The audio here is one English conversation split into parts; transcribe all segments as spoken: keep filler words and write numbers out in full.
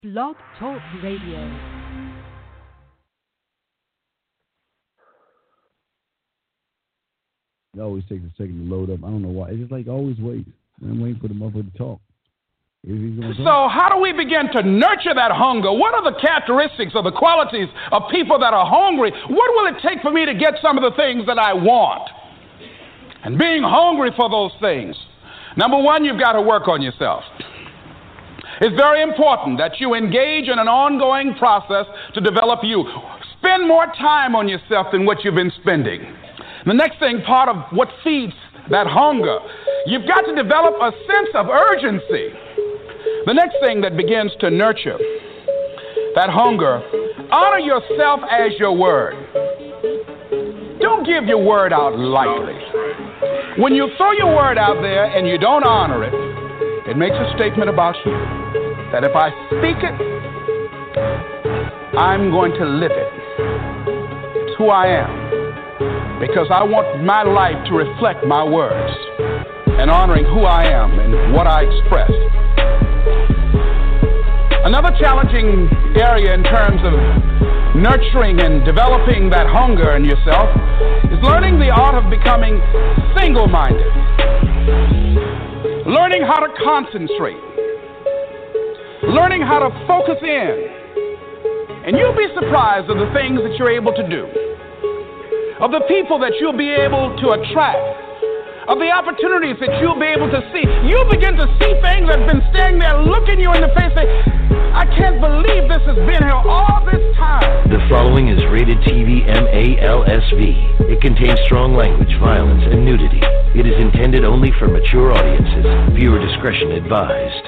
Blog Talk Radio. It always takes a second to load up. I don't know why. It's just like always wait. I'm waiting for the motherfucker to talk. If he's gonna So talk. how do we begin to nurture that hunger? What are the characteristics or the qualities of people that are hungry? What will it take for me to get some of the things that I want? And being hungry for those things. Number one, you've got to work on yourself. It's very important that you engage in an ongoing process to develop you. Spend more time on yourself than what you've been spending. The next thing, part of what feeds that hunger, you've got to develop a sense of urgency. The next thing that begins to nurture that hunger, honor yourself as your word. Don't give your word out lightly. When you throw your word out there and you don't honor it, it makes a statement about you. That if I speak it, I'm going to live it. It's who I am. Because I want my life to reflect my words and honoring who I am and what I express. Another challenging area in terms of nurturing and developing that hunger in yourself is learning the art of becoming single-minded. Learning how to concentrate. Learning how to focus in. And you'll be surprised of the things that you're able to do. Of the people that you'll be able to attract, of the opportunities that you'll be able to see. You'll begin to see things that have been standing there looking you in the face saying, I can't believe this has been here all this time. The following is rated T V M A L S V. It contains strong language, violence, and nudity. It is intended only for mature audiences. Viewer discretion advised.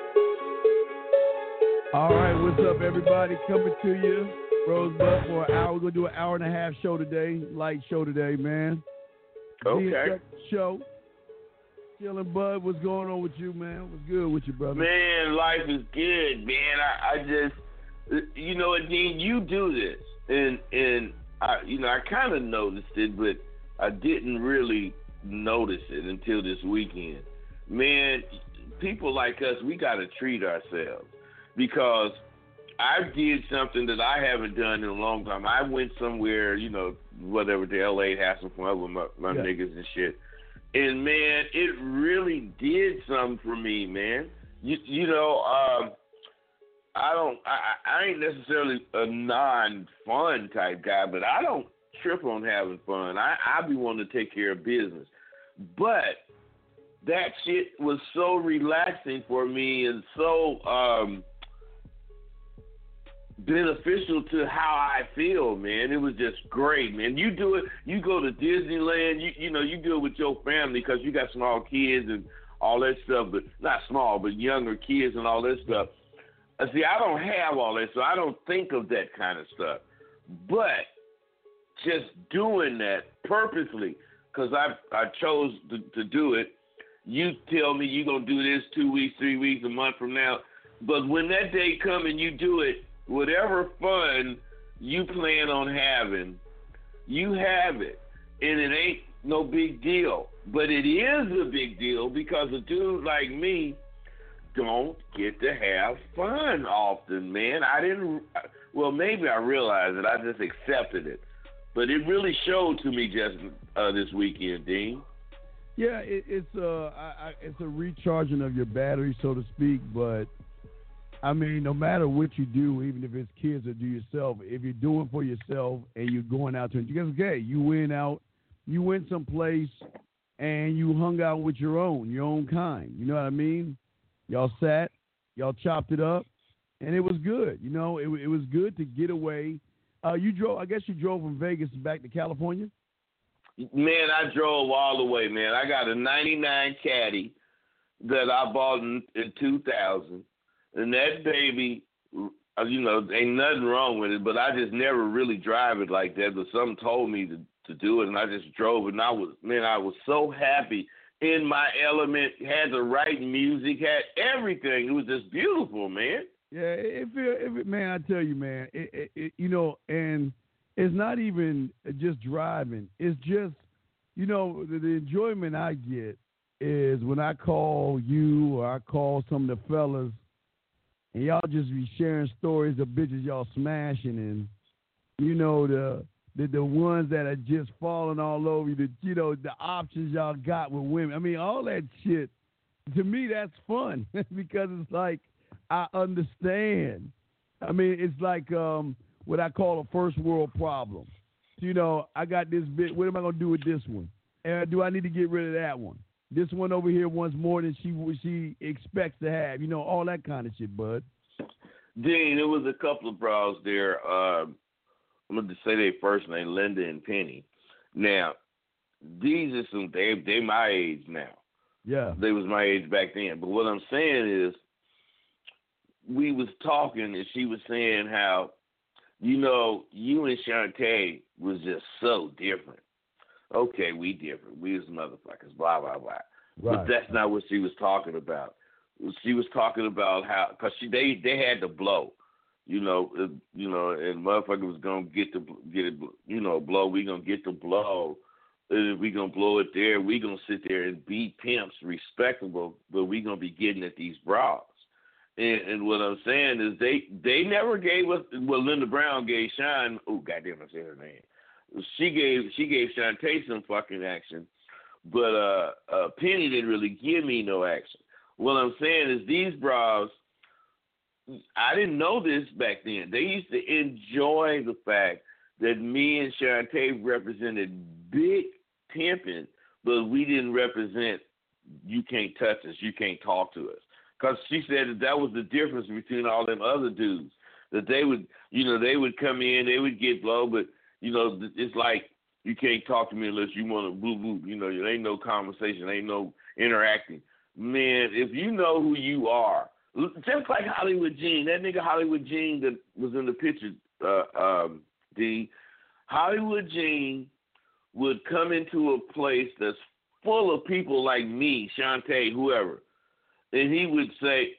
All right, what's up, everybody? Coming to you. Rosebud for an hour. We're going to do an hour and a half show today. Light show today, man. Okay. Show. Chillin' Bud, what's going on with you, man? What's good with you, brother? Man, life is good, man. I, I just, you know, Dean, you do this. And, and I, you know, I kind of noticed it, but I didn't really notice it until this weekend. Man, people like us, we got to treat ourselves because I did something that I haven't done in a long time. I went somewhere, you know, whatever, to L A, have some fun with my, my yeah. niggas and shit. And, man, it really did something for me, man. You, you know, um, I don't, I, I ain't necessarily a non-fun type guy, but I don't trip on having fun. I, I be wanting to take care of business. But that shit was so relaxing for me and so, um, beneficial to how I feel, man. It was just great, man. You do it, you go to Disneyland, you you know, you do it with your family because you got small kids and all that stuff, but not small, but younger kids and all that stuff. Uh, see, I don't have all that, so I don't think of that kind of stuff. But just doing that purposely, because I I chose to, to do it. You tell me you're going to do this two weeks, three weeks, a month from now, but when that day comes and you do it, whatever fun you plan on having, you have it. And it ain't no big deal. But it is a big deal because a dude like me don't get to have fun often, man. I didn't, well, maybe I realized it. I just accepted it. But it really showed to me just uh, this weekend, Dean. Yeah, it, it's, uh, I, I, it's a recharging of your battery, so to speak, but I mean, no matter what you do, even if it's kids or do yourself, if you're doing for yourself and you're going out to it, because okay, you went out, you went someplace and you hung out with your own, your own kind. You know what I mean? Y'all sat, y'all chopped it up, and it was good. You know, it, it was good to get away. Uh, you drove, I guess you drove from Vegas back to California? Man, I drove all the way, man. I got a ninety-nine Caddy that I bought in, in two thousand. And that baby, you know, ain't nothing wrong with it, but I just never really drive it like that. But something told me to, to do it, and I just drove it. And I was, man, I was so happy in my element, had the right music, had everything. It was just beautiful, man. Yeah, it feel, it, man, I tell you, man, it, it, it, you know, and it's not even just driving. It's just, you know, the, the enjoyment I get is when I call you or I call some of the fellas and y'all just be sharing stories of bitches y'all smashing, and you know the the the ones that are just falling all over you. The you know the options y'all got with women. I mean, all that shit. To me, that's fun because it's like I understand. I mean, it's like um, what I call a first world problem. You know, I got this bit. What am I gonna do with this one? And do I need to get rid of that one? This one over here wants more than she she expects to have. You know, all that kind of shit, bud. Dean, there was a couple of bras there. Uh, I'm going to say their first name, Linda and Penny. Now, these are some, they, they my age now. Yeah. They was my age back then. But what I'm saying is, we was talking and she was saying how, you know, you and Shantae was just so different. Okay, we different. We was motherfuckers, blah, blah, blah. Right. But that's not what she was talking about. She was talking about how, because she they, they had to blow, you know, uh, you know, and motherfucker was gonna get the get it, you know, blow. We gonna get the blow. Uh, we gonna blow it there. We gonna sit there and be pimps, respectable, but we gonna be getting at these bras. And, and what I'm saying is they they never gave us. Well, Linda Brown gave Sean. Oh, goddamn, I said her name. She gave she gave Shantae some fucking action, but uh, uh, Penny didn't really give me no action. What I'm saying is these bras, I didn't know this back then. They used to enjoy the fact that me and Shantae represented big pimping, but we didn't represent you can't touch us, you can't talk to us. Because she said that that was the difference between all them other dudes. That they would, you know, they would come in, they would get blow, but, you know, it's like you can't talk to me unless you want to boo boo. You know, there ain't no conversation, ain't no interacting. Man, if you know who you are, just like Hollywood Gene, that nigga Hollywood Gene that was in the picture, uh, um, D, Hollywood Gene would come into a place that's full of people like me, Shantae, whoever, and he would say,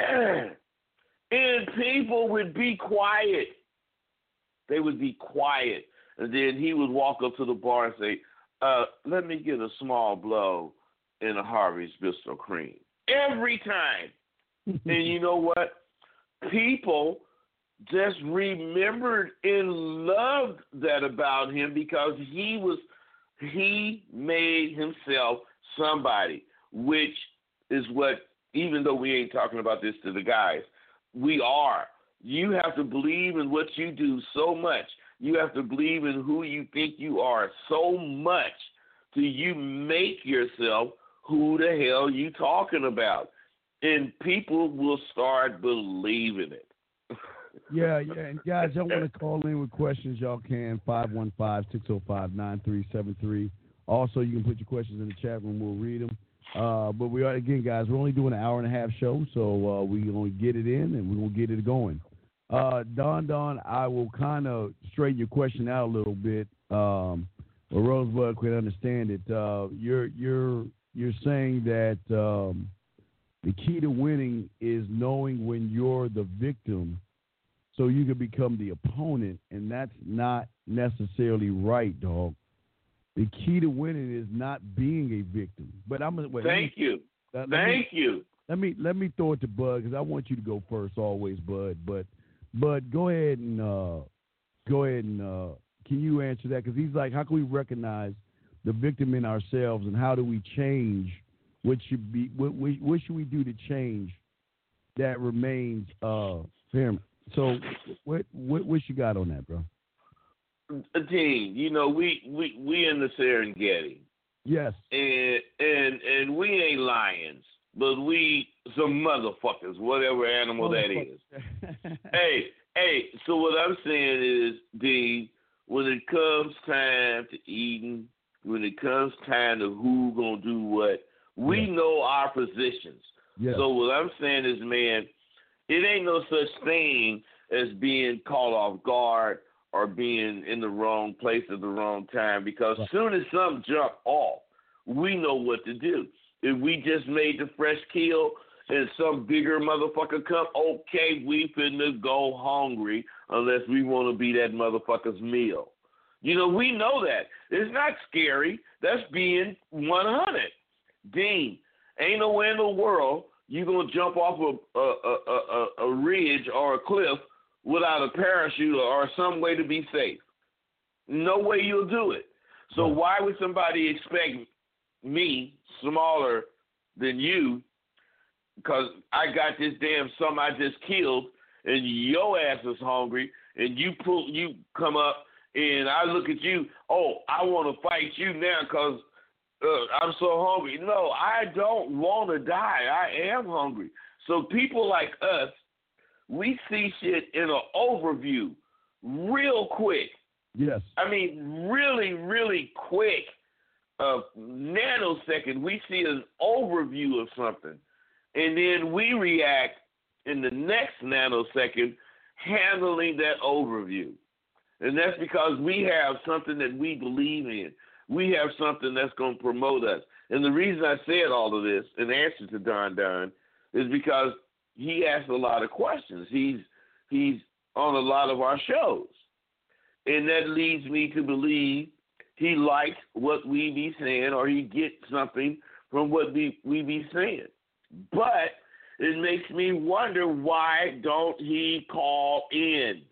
and people would be quiet. They would be quiet. And then he would walk up to the bar and say, uh, let me get a small blow in a Harvey's Bristol Cream. Every time. And you know what? People just remembered and loved that about him because he was, he made himself somebody, which is what, even though we ain't talking about this to the guys, we are. You have to believe in what you do so much. You have to believe in who you think you are so much till you make yourself who the hell you talking about. And people will start believing it. Yeah, yeah. And guys, y'all want to call in with questions, y'all can. five one five, six oh five, nine three seven three. Also, you can put your questions in the chat room. We'll read them. Uh, but we are, again, guys, we're only doing an hour and a half show, so uh, we only get it in and we're going to get it going. Uh, Don Don, I will kind of straighten your question out a little bit. Um, or Rosebud could understand it. Uh, you're you're you're saying that um, the key to winning is knowing when you're the victim, so you can become the opponent, and that's not necessarily right, dog. The key to winning is not being a victim. But I'm gonna wait. Thank me, you. Let, Thank let me, you. Let me let me throw it to Bud because I want you to go first, always, Bud. But Bud, go ahead and uh, go ahead and uh, can you answer that? Because he's like, how can we recognize the victim in ourselves, and how do we change? What should be what, what should we do to change that remains uh, fair? So what what what you got on that, bro? Dean, you know, we, we, we in the Serengeti. Yes. And and and we ain't lions, but we some motherfuckers, whatever animal that is. hey, hey, so what I'm saying is, Dean, when it comes time to eating, when it comes time to who gonna do what, we yeah. know our positions. Yeah. So what I'm saying is, man, it ain't no such thing as being caught off guard or being in the wrong place at the wrong time, because as soon as something jump off, we know what to do. If we just made the fresh kill and some bigger motherfucker come, okay, we finna go hungry unless we want to be that motherfucker's meal. You know, we know that. It's not scary. That's being one hundred. Dean, ain't nowhere in the world you're going to jump off a, a, a, a, a ridge or a cliff without a parachute or some way to be safe. No way you'll do it. So why would somebody expect me, smaller than you, because I got this damn something I just killed, and your ass is hungry, and you pull, you come up, and I look at you, oh, I want to fight you now because uh, I'm so hungry. No, I don't want to die. I am hungry. So people like us, we see shit in an overview real quick. Yes. I mean, really, really quick. A nanosecond, we see an overview of something, and then we react in the next nanosecond handling that overview. And that's because we have something that we believe in. We have something that's going to promote us. And the reason I said all of this in answer to Don Don is because he asks a lot of questions. He's he's on a lot of our shows. And that leads me to believe he likes what we be saying, or he gets something from what we, we be saying. But it makes me wonder, why don't he call in?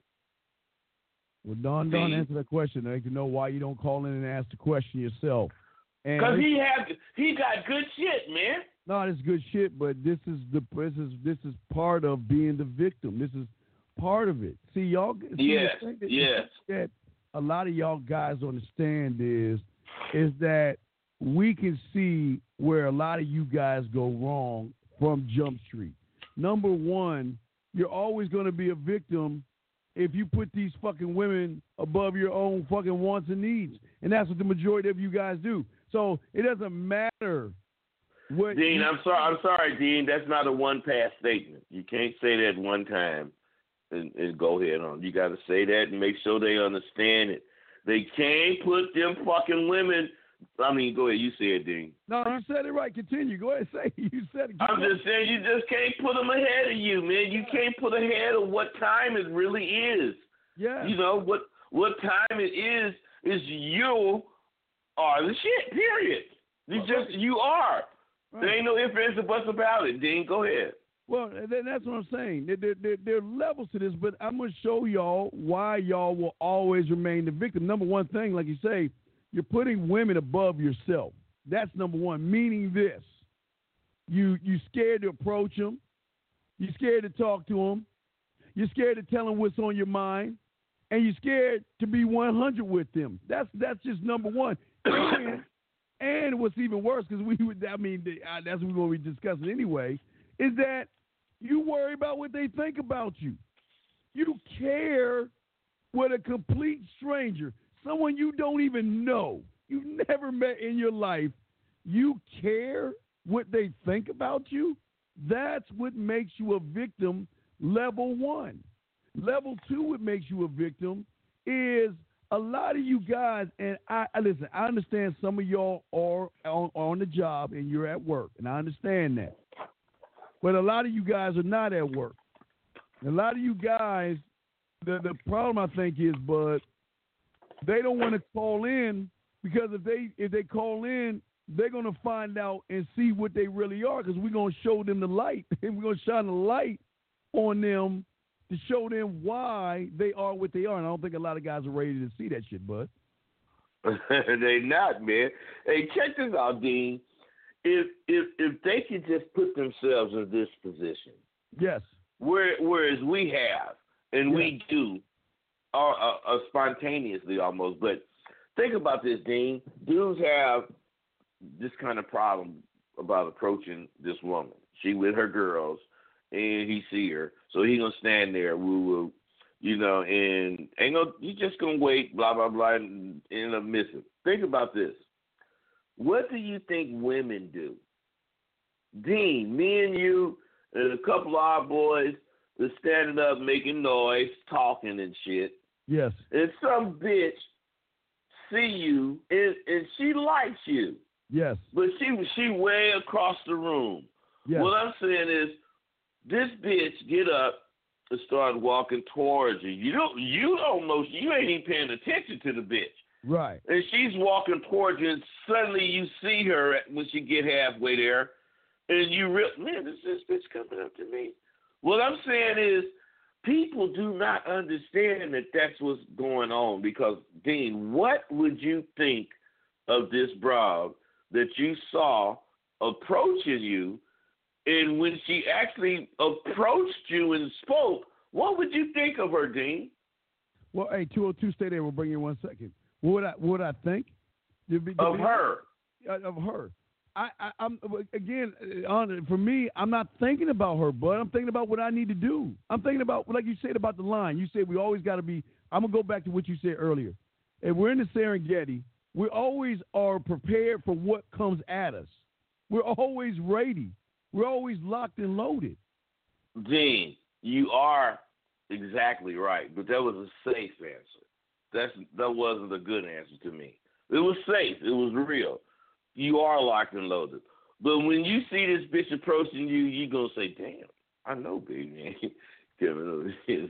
Well, Don Don, answer that question. I'd like to know why you don't call in and ask the question yourself. Because he have he got good shit, man. No, it's good shit, but this is the this is this is part of being the victim. This is part of it. See, y'all. See, yes. The thing that, yes. That a lot of y'all guys understand is is that we can see where a lot of you guys go wrong from Jump Street. Number one, you're always going to be a victim if you put these fucking women above your own fucking wants and needs. And that's what the majority of you guys do. So it doesn't matter what Dean, you, I'm sorry I'm sorry, Dean, that's not a one pass statement. You can't say that one time and, and go ahead on. You gotta say that and make sure they understand it. They can't put them fucking women I mean, go ahead. You say it, Dean. No, you said it right. Continue. Go ahead and say it. You said it. I'm just saying you just can't put them ahead of you, man. You can't put ahead of what time it really is. Yeah. You know, what what time it is is you are the shit, period. You just, you are. Right. There ain't no ifs, ands, or buts about it, Dean. Go ahead. Well, that's what I'm saying. There, there, there are levels to this, but I'm going to show y'all why y'all will always remain the victim. Number one thing, like you say, you're putting women above yourself. That's number one, meaning this. You, you're scared to approach them. You're scared to talk to them. You're scared to tell them what's on your mind. And you're scared to be one hundred with them. That's that's just number one. And, and what's even worse, because we would, I mean, that's what we're discussing anyway, is that you worry about what they think about you. You care what a complete stranger, someone you don't even know, you've never met in your life, you care what they think about you? That's what makes you a victim, level one. Level two, what makes you a victim is a lot of you guys, and I, I listen, I understand some of y'all are on, on the job and you're at work, and I understand that. But a lot of you guys are not at work. A lot of you guys, the, the problem I think is, Bud, they don't want to call in because if they if they call in, they're going to find out and see what they really are, because we're going to show them the light. And we're going to shine the light on them to show them why they are what they are. And I don't think a lot of guys are ready to see that shit, Bud. They not, man. Hey, check this out, Dean. If if if they could just put themselves in this position, yes, where, whereas we have and yes. we do, are uh, uh, spontaneously almost. But think about this, Dean. Dudes have this kind of problem about approaching this woman. She with her girls, and he see her, so he gonna stand there, woo woo, you know, and ain't no, you just gonna wait, blah blah blah, and end up missing. Think about this. What do you think women do? Dean, me and you and a couple of our boys are standing up making noise, talking and shit. Yes. And some bitch see you and, and she likes you. Yes. But she she way across the room. Yes. What I'm saying is, this bitch get up and start walking towards you. You don't you don't know, you ain't even paying attention to the bitch. Right. And she's walking towards you, and suddenly you see her when she get halfway there, and you real man, is this bitch coming up to me? What I'm saying is, people do not understand that that's what's going on. Because Dean, what would you think of this broad that you saw approaching you, and when she actually approached you and spoke, what would you think of her, Dean? Well, hey, two oh two, stay there. We'll bring you in one second. What would I, what would I think? Did be, did of be, her. Of her. I, I, I'm again, on for me, I'm not thinking about her, but I'm thinking about what I need to do. I'm thinking about, like you said about the line. You said we always got to be. I'm gonna go back to what you said earlier. If we're in the Serengeti, we always are prepared for what comes at us. We're always ready. We're always locked and loaded. Dean, you are exactly right, but that was a safe answer. That's that wasn't a good answer to me. It was safe. It was real. You are locked and loaded. But when you see this bitch approaching you, you gonna say, "Damn, I know, baby." Coming over here,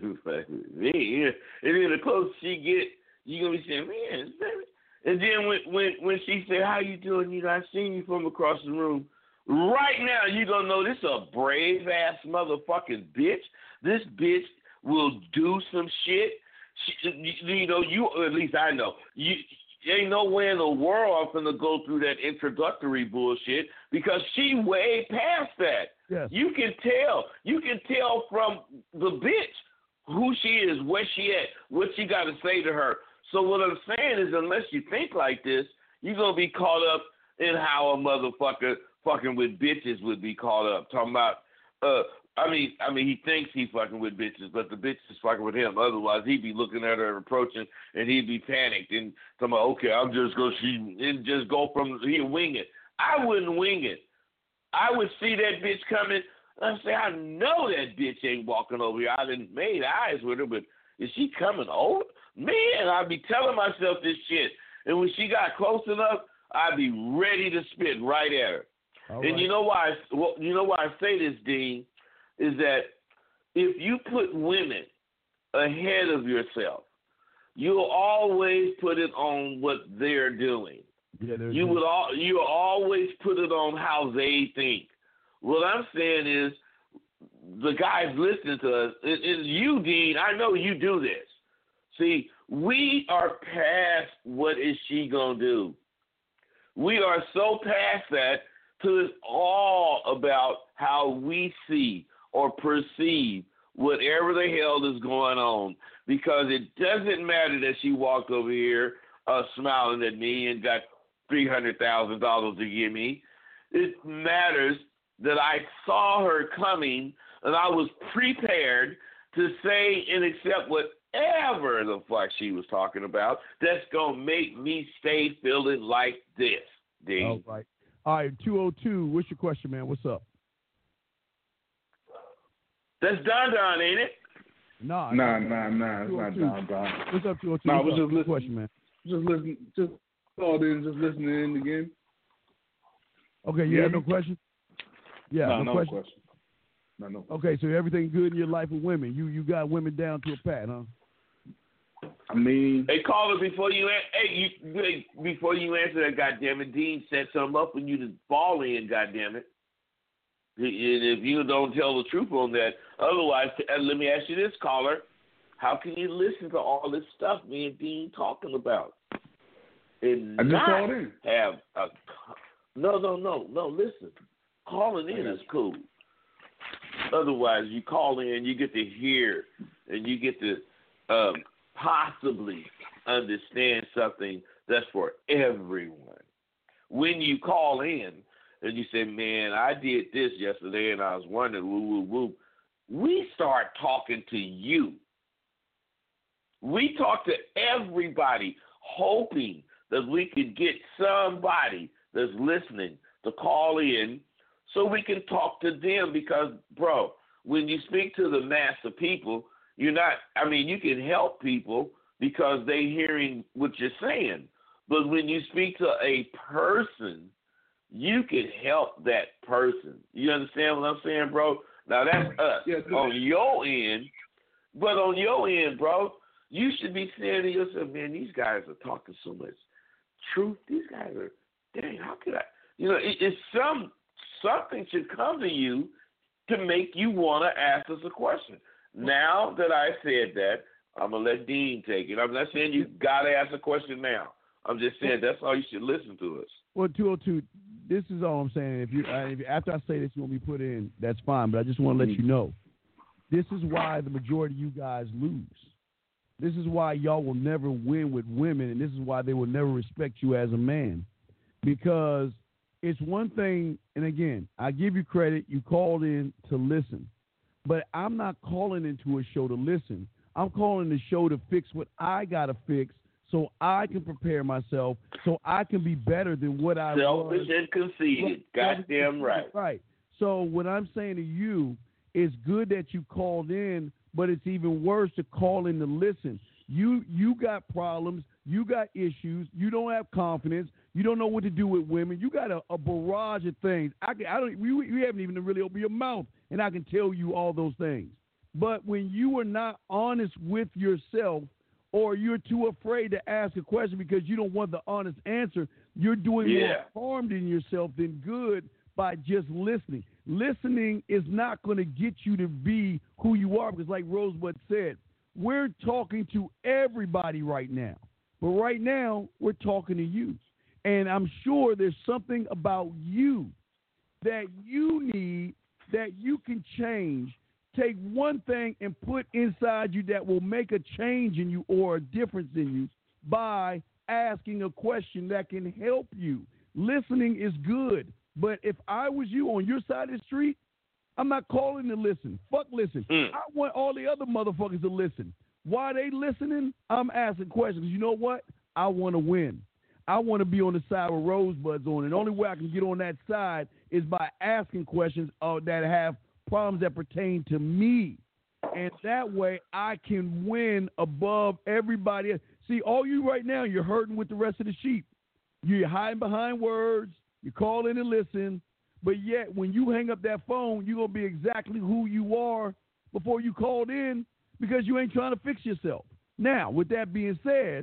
man. And then the closer she get, you gonna be saying, "Man, baby." And then when when when she say, "How you doing?" You know, I seen you from across the room. Right now, you gonna know this a brave ass motherfucking bitch. This bitch will do some shit. She, you know, you at least I know you. Ain't no way in the world I'm gonna go through that introductory bullshit because she way past that. Yes. You can tell. You can tell from the bitch who she is, where she at, what she got to say to her. So what I'm saying is, unless you think like this, you're gonna be caught up in how a motherfucker fucking with bitches would be caught up. Talking about, uh, I mean, I mean, he thinks he's fucking with bitches, but the bitch is fucking with him. Otherwise, he'd be looking at her and approaching, and he'd be panicked and talking about, okay, I'm just gonna shoot and just go from here, wing it. I wouldn't wing it. I would see that bitch coming. I say, I know that bitch ain't walking over here. I done made eyes with her, but is she coming over? Man, I'd be telling myself this shit. And when she got close enough, I'd be ready to spit right at her. All and right. you know why? Well, you know why I say this, Dean, is that if you put women ahead of yourself, you'll always put it on what they're doing. Yeah, you would all you always put it on how they think. What I'm saying is, the guys listening to us, it, it's you, Dean. I know you do this. See, we are past what is she gonna do. We are so past that to it's all about how we see or perceive whatever the hell is going on. Because it doesn't matter that she walked over here uh, smiling at me and got three hundred thousand dollars to give me. It matters that I saw her coming and I was prepared to say and accept whatever the fuck she was talking about that's going to make me stay feeling like this, D. All right. All right, two oh two, what's your question, man? What's up? That's Don Don, ain't it? Nah, nah, nah, nah. It's not Don Don. What's up, two oh two? Nah, I was just listening. Question, man. Just listen. Just called in. Just listening in again. Okay, you yeah. have no question? Yeah, nah, no, no question. question. No, no. Okay, so everything good in your life with women. You you got women down to a pat, huh? I mean, hey, caller, before you hey, you hey, before you answer that, goddamn Dean set something up for you to fall in, goddamn it. And if you don't tell the truth on that, otherwise, let me ask you this, caller: how can you listen to all this stuff me and Dean talking about and I just not called in. have a no, no, no, no? Listen, calling in is cool. Otherwise, you call in, you get to hear, and you get to um, possibly understand something that's for everyone. When you call in and you say, man, I did this yesterday and I was wondering, woo, woo, woo, we start talking to you. We talk to everybody, hoping that we could get somebody that's listening to call in so we can talk to them because, bro, when you speak to the mass of people, you're not, I mean, you can help people because they're hearing what you're saying. But when you speak to a person, you can help that person. You understand what I'm saying, bro? Now, that's us yes, on your end. But on your end, bro, you should be saying to yourself, man, these guys are talking so much truth. These guys are, dang, how could I? You know, it, it's some something should come to you to make you want to ask us a question. Now that I said that, I'm going to let Dean take it. I'm not saying you got to ask a question now. I'm just saying that's all you should listen to us. Well, two oh two, this is all I'm saying. If you, uh, if, after I say this, you want me to put in, that's fine. But I just want to let you know, this is why the majority of you guys lose. This is why y'all will never win with women, and this is why they will never respect you as a man. Because it's one thing, and again, I give you credit, you called in to listen. But I'm not calling into a show to listen. I'm calling the show to fix what I got to fix so I can prepare myself, so I can be better than what I Selfish was. Selfish and conceited. Goddamn right. Right. So what I'm saying to you, it's good that you called in, but it's even worse to call in to listen. You you got problems. You got issues. You don't have confidence. You don't know what to do with women. You got a, a barrage of things. I can, I don't. You, you haven't even really opened your mouth, and I can tell you all those things. But when you are not honest with yourself, or you're too afraid to ask a question because you don't want the honest answer, you're doing yeah. more harm in yourself than good by just listening. Listening is not going to get you to be who you are because, like Rosebud said, we're talking to everybody right now. But right now, we're talking to you. And I'm sure there's something about you that you need that you can change. Take one thing and put inside you that will make a change in you or a difference in you by asking a question that can help you. Listening is good, but if I was you on your side of the street, I'm not calling to listen. Fuck listen. Mm. I want all the other motherfuckers to listen. Why they listening? I'm asking questions. You know what? I want to win. I want to be on the side with Rosebud's on. And the only way I can get on that side is by asking questions uh, that have problems that pertain to me. And that way I can win above everybody else. See, all you right now, you're hurting with the rest of the sheep. You're hiding behind words. You call in and listen. But yet when you hang up that phone, you're going to be exactly who you are before you called in because you ain't trying to fix yourself. Now, with that being said,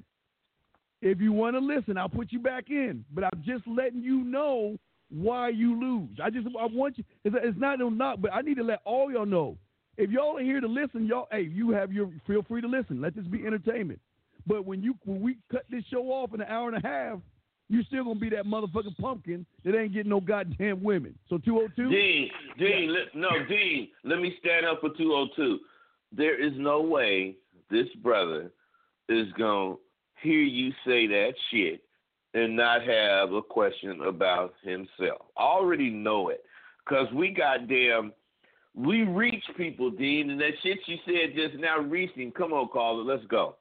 if you want to listen, I'll put you back in. But I'm just letting you know why you lose. I just I want you. It's, it's not no knock, but I need to let all y'all know. If y'all are here to listen, y'all, hey, you have your feel free to listen. Let this be entertainment. But when you when we cut this show off in an hour and a half, you still gonna be that motherfucking pumpkin that ain't getting no goddamn women. So two oh two. Dean, Dean, yeah. let, no, Dean. Let me stand up for two oh two. There is no way this brother is gonna hear you say that shit and not have a question about himself. I already know it. Because we goddamn, we reach people, Dean, and that shit you said just now reaching. Come on, caller, let's go.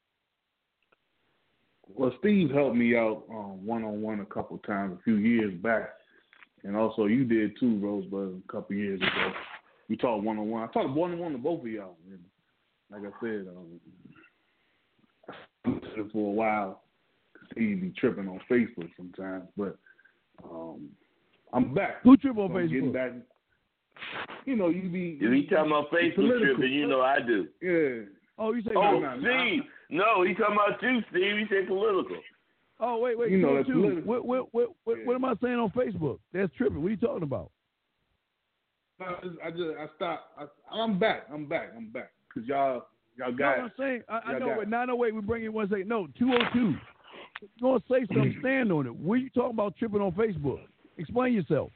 Well, Steve helped me out um, one-on-one a couple times a few years back. And also you did too, Rosebud, a couple years ago. We talked one-on-one. I talked one-on-one to both of y'all. And like I said, um, for a while, Steve be tripping on Facebook sometimes, but um, I'm back. Who trip on so Facebook? Back, you know, you be. If he talking about Facebook tripping, you know I do. Yeah. Oh, you say? Oh, no, Steve. No, he talking about you, Steve. He said political. Oh, wait, wait. You know that's political. What, what, what, what, yeah. what am I saying on Facebook? That's tripping. What are you talking about? I just, I just, I stopped. I, I'm back. I'm back. I'm back. Cause y'all, y'all got. No, I'm saying. I, I know. But nine oh eight. We bring in one second. No, two oh two. You're gonna say something. Stand on it. What are you talking about tripping on Facebook? Explain yourself.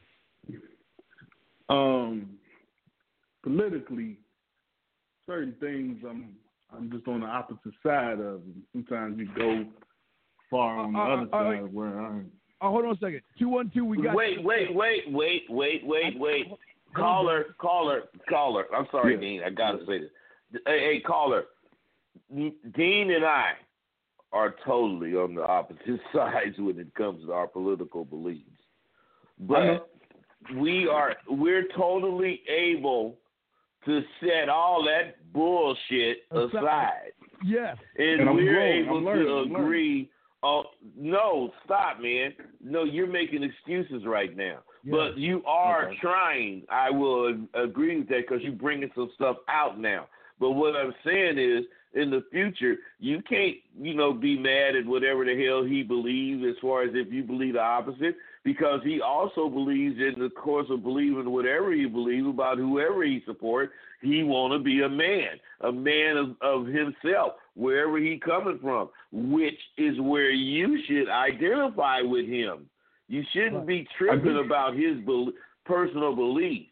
Um, politically, certain things I'm, I'm just on the opposite side of. And sometimes you go far on the uh, other uh, side uh, where I'm. Oh, hold on a second. Two one two. We got. Wait, wait, wait, wait, wait, wait, wait. Caller, caller, caller. I'm sorry, yeah. Dean. I gotta say this. Hey, hey, caller. Dean and I are totally on the opposite sides when it comes to our political beliefs, but we are we're totally able to set all that bullshit aside. Yes, and, and we're growing. able learning, to agree. Oh no! Stop, man! No, you're making excuses right now. Yeah. But you are okay. trying. I will agree with that because you're bringing some stuff out now. But what I'm saying is, in the future, you can't, you know, be mad at whatever the hell he believes as far as if you believe the opposite, because he also believes in the course of believing whatever he believes about whoever he supports, he want to be a man, a man of, of himself, wherever he coming from, which is where you should identify with him. You shouldn't be tripping about his be- personal belief.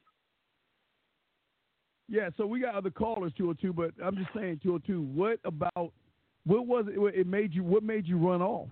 Yeah, so we got other callers, two oh two, but I'm just saying, two oh two, what about, what was it, it made you, what made you run off?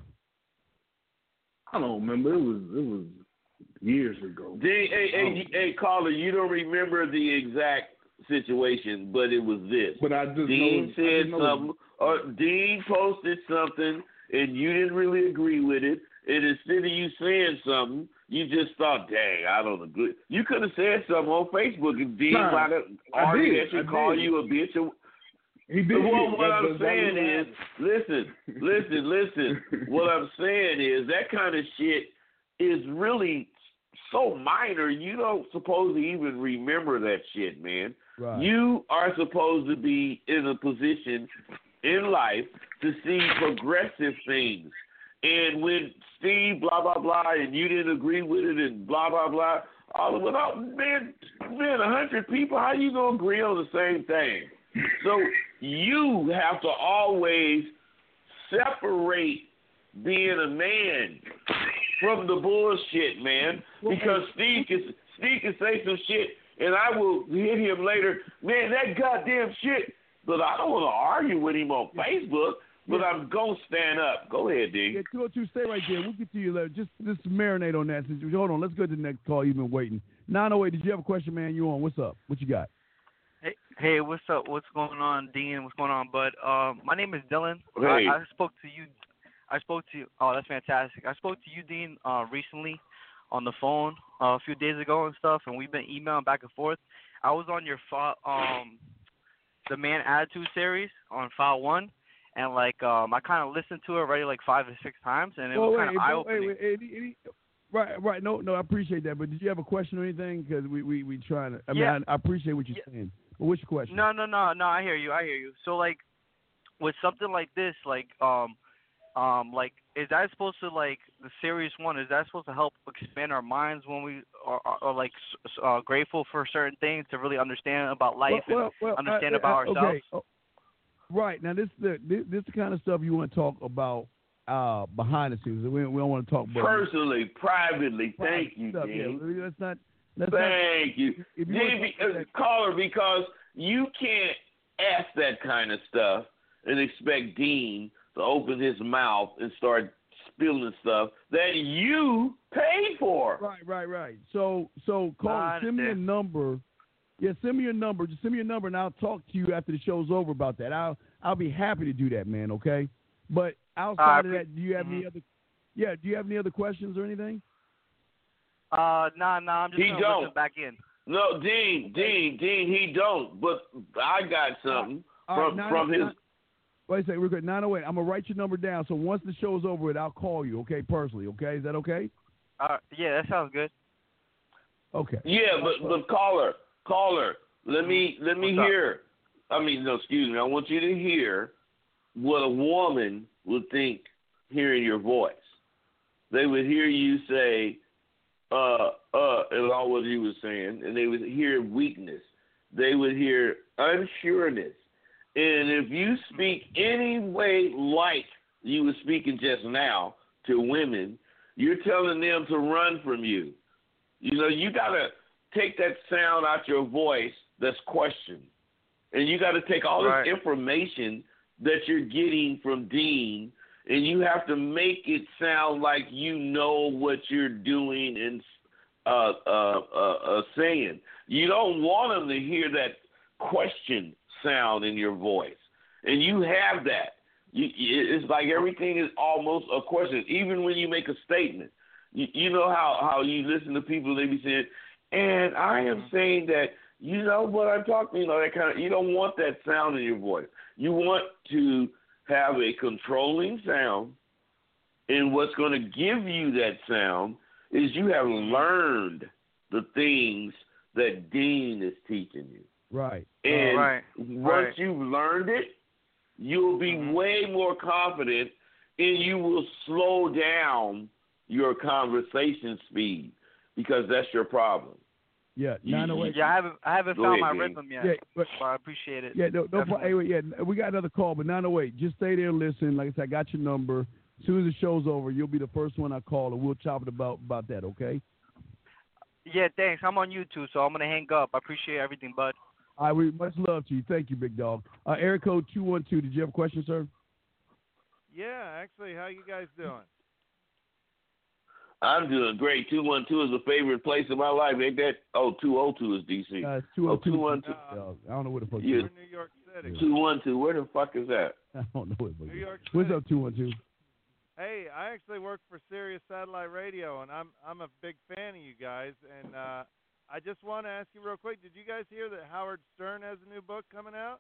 I don't remember. It was, it was years ago. Hey, hey, hey, hey, caller, you don't remember the exact situation, but it was this. But I just Dean know, said know something, or Dean posted something, and you didn't really agree with it, and instead of you saying something, you just thought, dang, I don't agree. You could have said something on Facebook if Dean nah, might have argued that you call did. you a bitch. Or, he did. well, what that, I'm that, saying that is, listen, listen, listen. What I'm saying is that kind of shit is really so minor. You don't supposed to even remember that shit, man. Right. You are supposed to be in a position in life to see progressive things. And when Steve, blah, blah, blah, and you didn't agree with it and blah, blah, blah, all of it, oh, man, man, a hundred people, how you going to agree on the same thing? So you have to always separate being a man from the bullshit, man, because Steve can, Steve can say some shit, and I will hit him later, man, that goddamn shit, but I don't want to argue with him on Facebook. But yeah. I'm going to stand up. Go ahead, D. Yeah, two oh two, stay right there. We'll get to you later. Just, just marinate on that. Hold on. Let's go to the next call. You've been waiting. nine oh eight, did you have a question, man? You on? What's up? What you got? Hey, hey, what's up? What's going on, Dean? What's going on, bud? Um, my name is Dylan. Hey. I, I spoke to you. I spoke to you. Oh, that's fantastic. I spoke to you, Dean, uh, recently on the phone uh, a few days ago and stuff, and we've been emailing back and forth. I was on your file, um, the Man Attitude series on File One. And, like, um, I kind of listened to it already, like, five or six times, and it well, was wait, kind of eye-opening. Wait, wait, wait, right, right. No, no, I appreciate that. But did you have a question or anything? Because we, we, we trying to – I mean, yeah. I, I appreciate what you're yeah. saying. But what's your question? No, no, no, no, I hear you. I hear you. So, like, with something like this, like, um, um, like, is that supposed to, like, the Series one, is that supposed to help expand our minds when we are, are, are like, uh, grateful for certain things to really understand about life well, well, and well, understand I, about I, ourselves? Okay. Oh. Right. Now, this is the this, this is the kind of stuff you want to talk about uh, behind the scenes. We, we don't want to talk about personally, privately. Thank you, stuff. Dean. Yeah, let's not. Let's Thank not, you, if you Dean. Be, uh, caller, because you can't ask that kind of stuff and expect Dean to open his mouth and start spilling stuff that you paid for. Right, right, right. So, so call. Send me a number. Yeah, send me your number. Just send me your number, and I'll talk to you after the show's over about that. I'll I'll be happy to do that, man. Okay. But outside uh, of that, do you have mm-hmm. any other? Yeah. Do you have any other questions or anything? Uh, nah, nah. I'm just he gonna don't. listen back in. No, Dean, Dean, Dean. He don't. But I got something uh, from right, from his. Nine, wait a second, we're good. nine oh eight. I'm gonna write your number down. So once the show's over, with, I'll call you. Okay, personally. Okay, is that okay? Uh, yeah, that sounds good. Okay. Yeah, but but caller. Caller, let me let me What's hear. Up? I mean, no, excuse me. I want you to hear what a woman would think hearing your voice. They would hear you say, "uh, uh," and all what you was saying, and they would hear weakness. They would hear unsureness. And if you speak any way like you were speaking just now to women, you're telling them to run from you. You know, you gotta take that sound out your voice that's questioned. And you got to take all right. this information that you're getting from Dean, and you have to make it sound like you know what you're doing and uh, uh, uh, uh, saying. You don't want them to hear that question sound in your voice. And you have that. You, it's like everything is almost a question. Even when you make a statement, you, you know how, how you listen to people, they be saying, and I am saying that, you know what I'm talking, you know, that kind of, you don't want that sound in your voice. You want to have a controlling sound, and what's going to give you that sound is you have learned the things that Dean is teaching you. Right. And right. once right. you've learned it, you'll be mm-hmm. way more confident, and you will slow down your conversation speed because that's your problem. Yeah, nine oh eight. Yeah, I haven't, I haven't found ahead, my Dean. rhythm yet, yeah, but, but I appreciate it. Yeah, no, no Definitely. hey, wait, yeah, we got another call, but nine oh eight. Just stay there and listen. Like I said, I got your number. As soon as the show's over, you'll be the first one I call, and we'll chop it about, about that, okay? Yeah, thanks. I'm on YouTube, so I'm going to hang up. I appreciate everything, bud. All right, we much love to you. Thank you, big dog. Uh, area code two one two. Did you have a question, sir? Yeah, actually, how you guys doing? I'm doing great. two one two is a favorite place in my life, ain't that? Oh, two oh two is D C. Uh, it's two oh two. Oh, two one two. Uh, I don't know where the fuck Yeah. We're it is. in New York City. two one two, where the fuck is that? I don't know where the fuck New it is. York What's City. up, two one two? Hey, I actually work for Sirius Satellite Radio, and I'm I'm a big fan of you guys. And uh, I just want to ask you real quick: did you guys hear that Howard Stern has a new book coming out?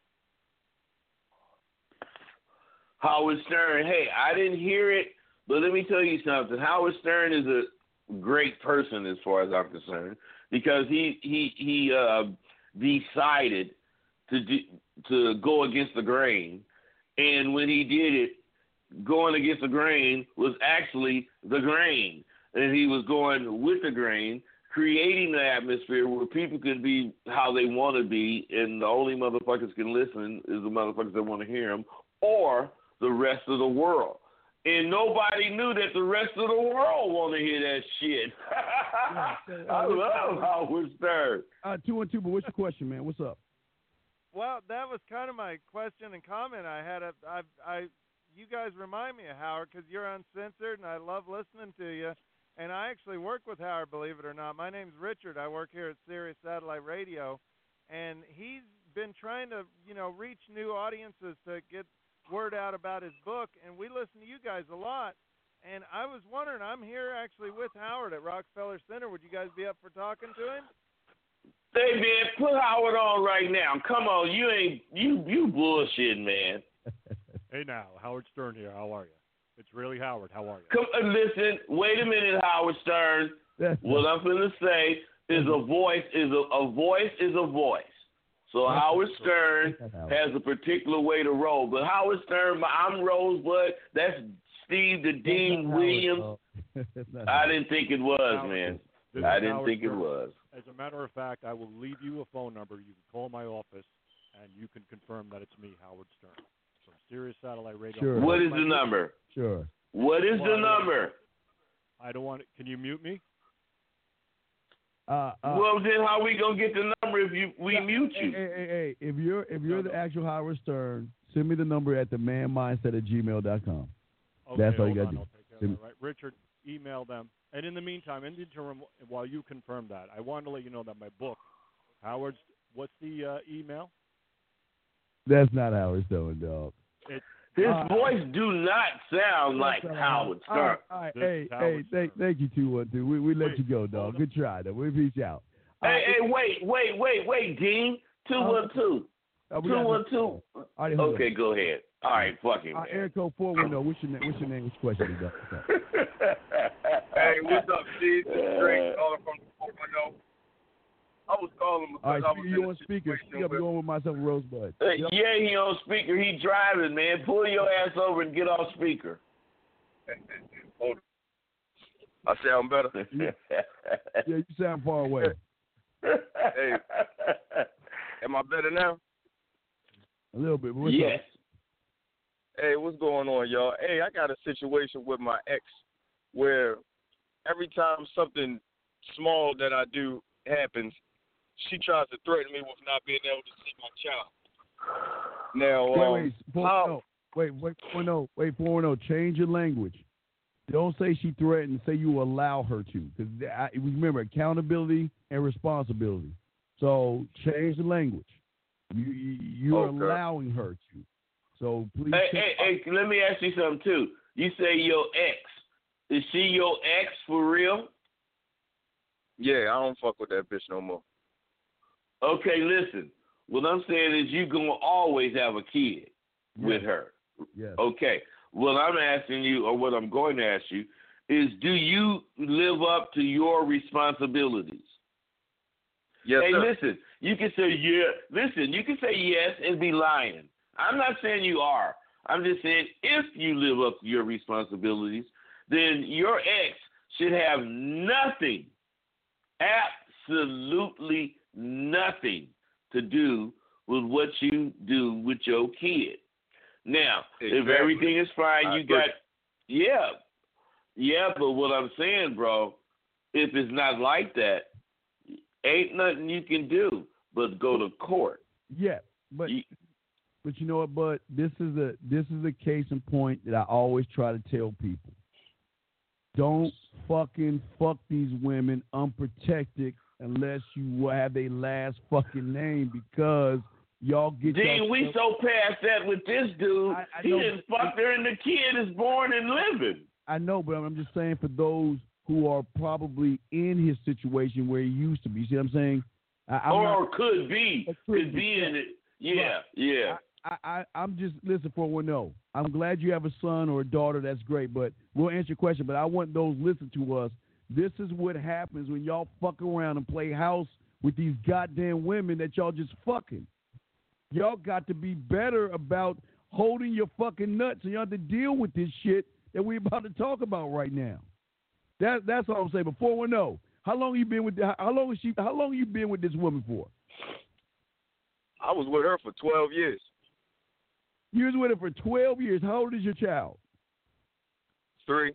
Howard Stern. Hey, I didn't hear it, but let me tell you something. Howard Stern is a great person as far as I'm concerned because he he he uh, decided to do, to go against the grain, and when he did it, going against the grain was actually the grain, and he was going with the grain, creating the atmosphere where people can be how they want to be, and the only motherfuckers can listen is the motherfuckers that want to hear him, or the rest of the world. And nobody knew that the rest of the world want to hear that shit. I love Howard Stern. Uh, two one two, but what's your question, man? What's up? Well, that was kind of my question and comment I had. I, I, you guys remind me of Howard because you're uncensored, and I love listening to you. And I actually work with Howard, believe it or not. My name's Richard. I work here at Sirius Satellite Radio, and he's been trying to, you know, reach new audiences to get word out about his book, and we listen to you guys a lot. And I was wondering, I'm here actually with Howard at Rockefeller Center. Would you guys be up for talking to him? Hey man, put Howard on right now. Come on, you ain't you you bullshitting, man. Hey now, Howard Stern here. How are you? It's really Howard. How are you? Come uh, listen. Wait a minute, Howard Stern. What I'm gonna say is a voice is a, a voice is a voice. So Howard Stern has a particular way to roll. But Howard Stern, I'm Rosebud. That's Steve the Dean Williams. I didn't think it was, man. I didn't think it was. As a matter of fact, I will leave you a phone number. You can call my office, and you can confirm that it's me, Howard Stern, from Sirius Satellite Radio. Sure. What is the number? Sure. What is the number? I don't want. Can you mute me? Uh, uh, well, then how we gonna get the number if you we yeah, mute you? Hey, hey, hey, hey, if you're if you're the actual Howard Stern, send me the number at the man mindset at gmail dot com. Okay, That's all you got to do. I'll take care of that, right. Richard, email them. And in the meantime, in the interim, while you confirm that, I wanted to let you know that my book, Howard's, what's the uh, email? That's not Howard Stern, dog. It, His uh, voice do not sound like Howard Stern. All right, all right. Hey, hey, thank, thank you, two one two. We we let Wait, you go, dog. Good try, though. We reach out. Hey, Uh, hey, wait, wait, wait, wait, Dean. Two one two. uh, we Two got- one two. All right, hold Okay, on. go ahead. All right, fuck him, Uh, man. Area code four one zero. What's your name? What's your name? What's your question, dog? Hey, what's up, Steve? This is Drake calling from the four one zero. I was calling because All right, I was speaker, in you a on speaker. situation Speak up. where- You on with myself and Rosebud. Uh, yeah, he on speaker. He driving, man. Pull your ass over and get off speaker. Hold on. I sound better. Yeah, you sound far away. Hey, am I better now? A little bit. But what's yes. up? Hey, what's going on, y'all? Hey, I got a situation with my ex where every time something small that I do happens, she tries to threaten me with not being able to see my child. Now, Wait, um, wait, four, how, no, wait, wait, four, no, wait, four, no. Change your language. Don't say she threatened. Say you allow her to. Because remember, accountability and responsibility. So change the language. You, you you're Okay. allowing her to. So please. Hey, check- hey, hey, let me ask you something, too. You say your ex. Is she your ex for real? yeah, I don't fuck with that bitch no more. Okay, listen. What I'm saying is you're going to always have a kid with Yes. her. Yes. Okay. What I'm asking you, or what I'm going to ask you, is do you live up to your responsibilities? Yes, hey, sir. listen, You can say yeah. Listen, you can say yes and be lying. I'm not saying you are. I'm just saying if you live up to your responsibilities, then your ex should have nothing, absolutely nothing to do with what you do with your kid. Now, exactly. If everything is fine, I you agree. got, yeah, yeah, but what I'm saying, bro, if it's not like that, ain't nothing you can do but go to court. Yeah, but you, but you know what, bud? This is a this is a case in point that I always try to tell people. Don't fucking fuck these women unprotected unless you have a last fucking name, because y'all get. Dean, we so past that with this dude. I, I he just fucked her and the kid is born and living. I know, but I'm just saying for those who are probably in his situation where he used to be. See what I'm saying? I, I'm or not, could be. Could, could be in it. Yeah, right. yeah. I, I, I'm just, listen, for one, no. I'm glad you have a son or a daughter. That's great, but we'll answer your question. But I want those listening to us. This is what happens when y'all fuck around and play house with these goddamn women that y'all just fucking. Y'all got to be better about holding your fucking nuts, and y'all have to deal with this shit that we're about to talk about right now. That, that's all I'm saying. But four one zero, how long you been with? How, how long is she? How long you been with this woman for? I was with her for twelve years. You was with her for twelve years. How old is your child? Three.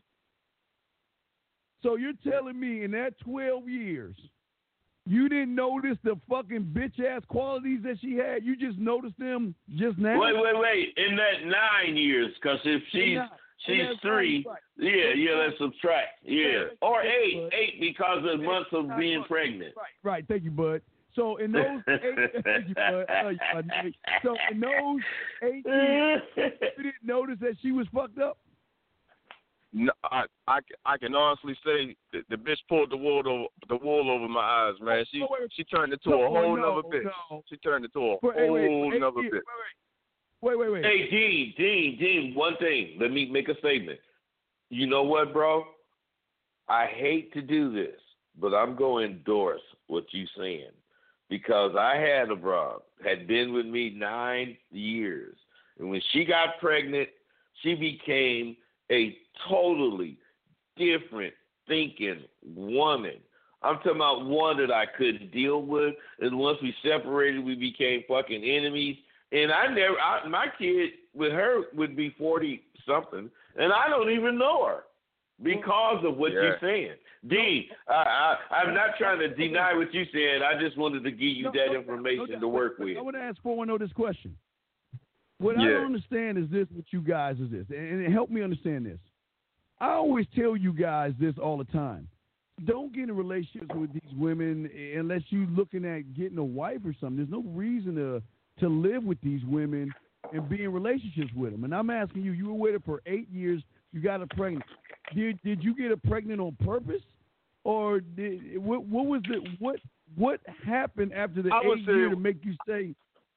So you're telling me in that twelve years, you didn't notice the fucking bitch-ass qualities that she had? You just noticed them just now? Wait, wait, wait. In that nine years, because if she's she's three, right. yeah, yeah, let's subtract. Yeah. Or eight, eight because of months of being pregnant. Right, right. Thank you, bud. So in those eight, thank you, bud. I love you, bud. So in those eight years, you didn't notice that she was fucked up? No, I, I, I can honestly say the, the bitch pulled the wool over the wool over my eyes, man. She oh, she turned into no, a whole no, nother bitch. No. She turned into a wait, whole wait, nother wait, bitch. Wait, wait, wait. Hey, Dean, Dean, Dean. One thing. Let me make a statement. You know what, bro? I hate to do this, but I'm going to endorse what you saying, because I had a bro had been with me nine years, and when she got pregnant, she became a totally different thinking woman. I'm talking about one that I couldn't deal with, and once we separated, we became fucking enemies. And I never, I, my kid with her would be forty something, and I don't even know her because of what yeah. you're saying. D, I, I, I'm not trying to deny what you said. I just wanted to give you no, that no, information no, to work with. I want to ask four one zero this question. What yeah. I don't understand is this, what you guys is this, and help me understand this. I always tell you guys this all the time. Don't get in relationships with these women unless you're looking at getting a wife or something. There's no reason to to live with these women and be in relationships with them. And I'm asking you, you were with her for eight years, you got her pregnant. Did did you get her pregnant on purpose? Or did, what, what was the what what happened after the eight years to make you say?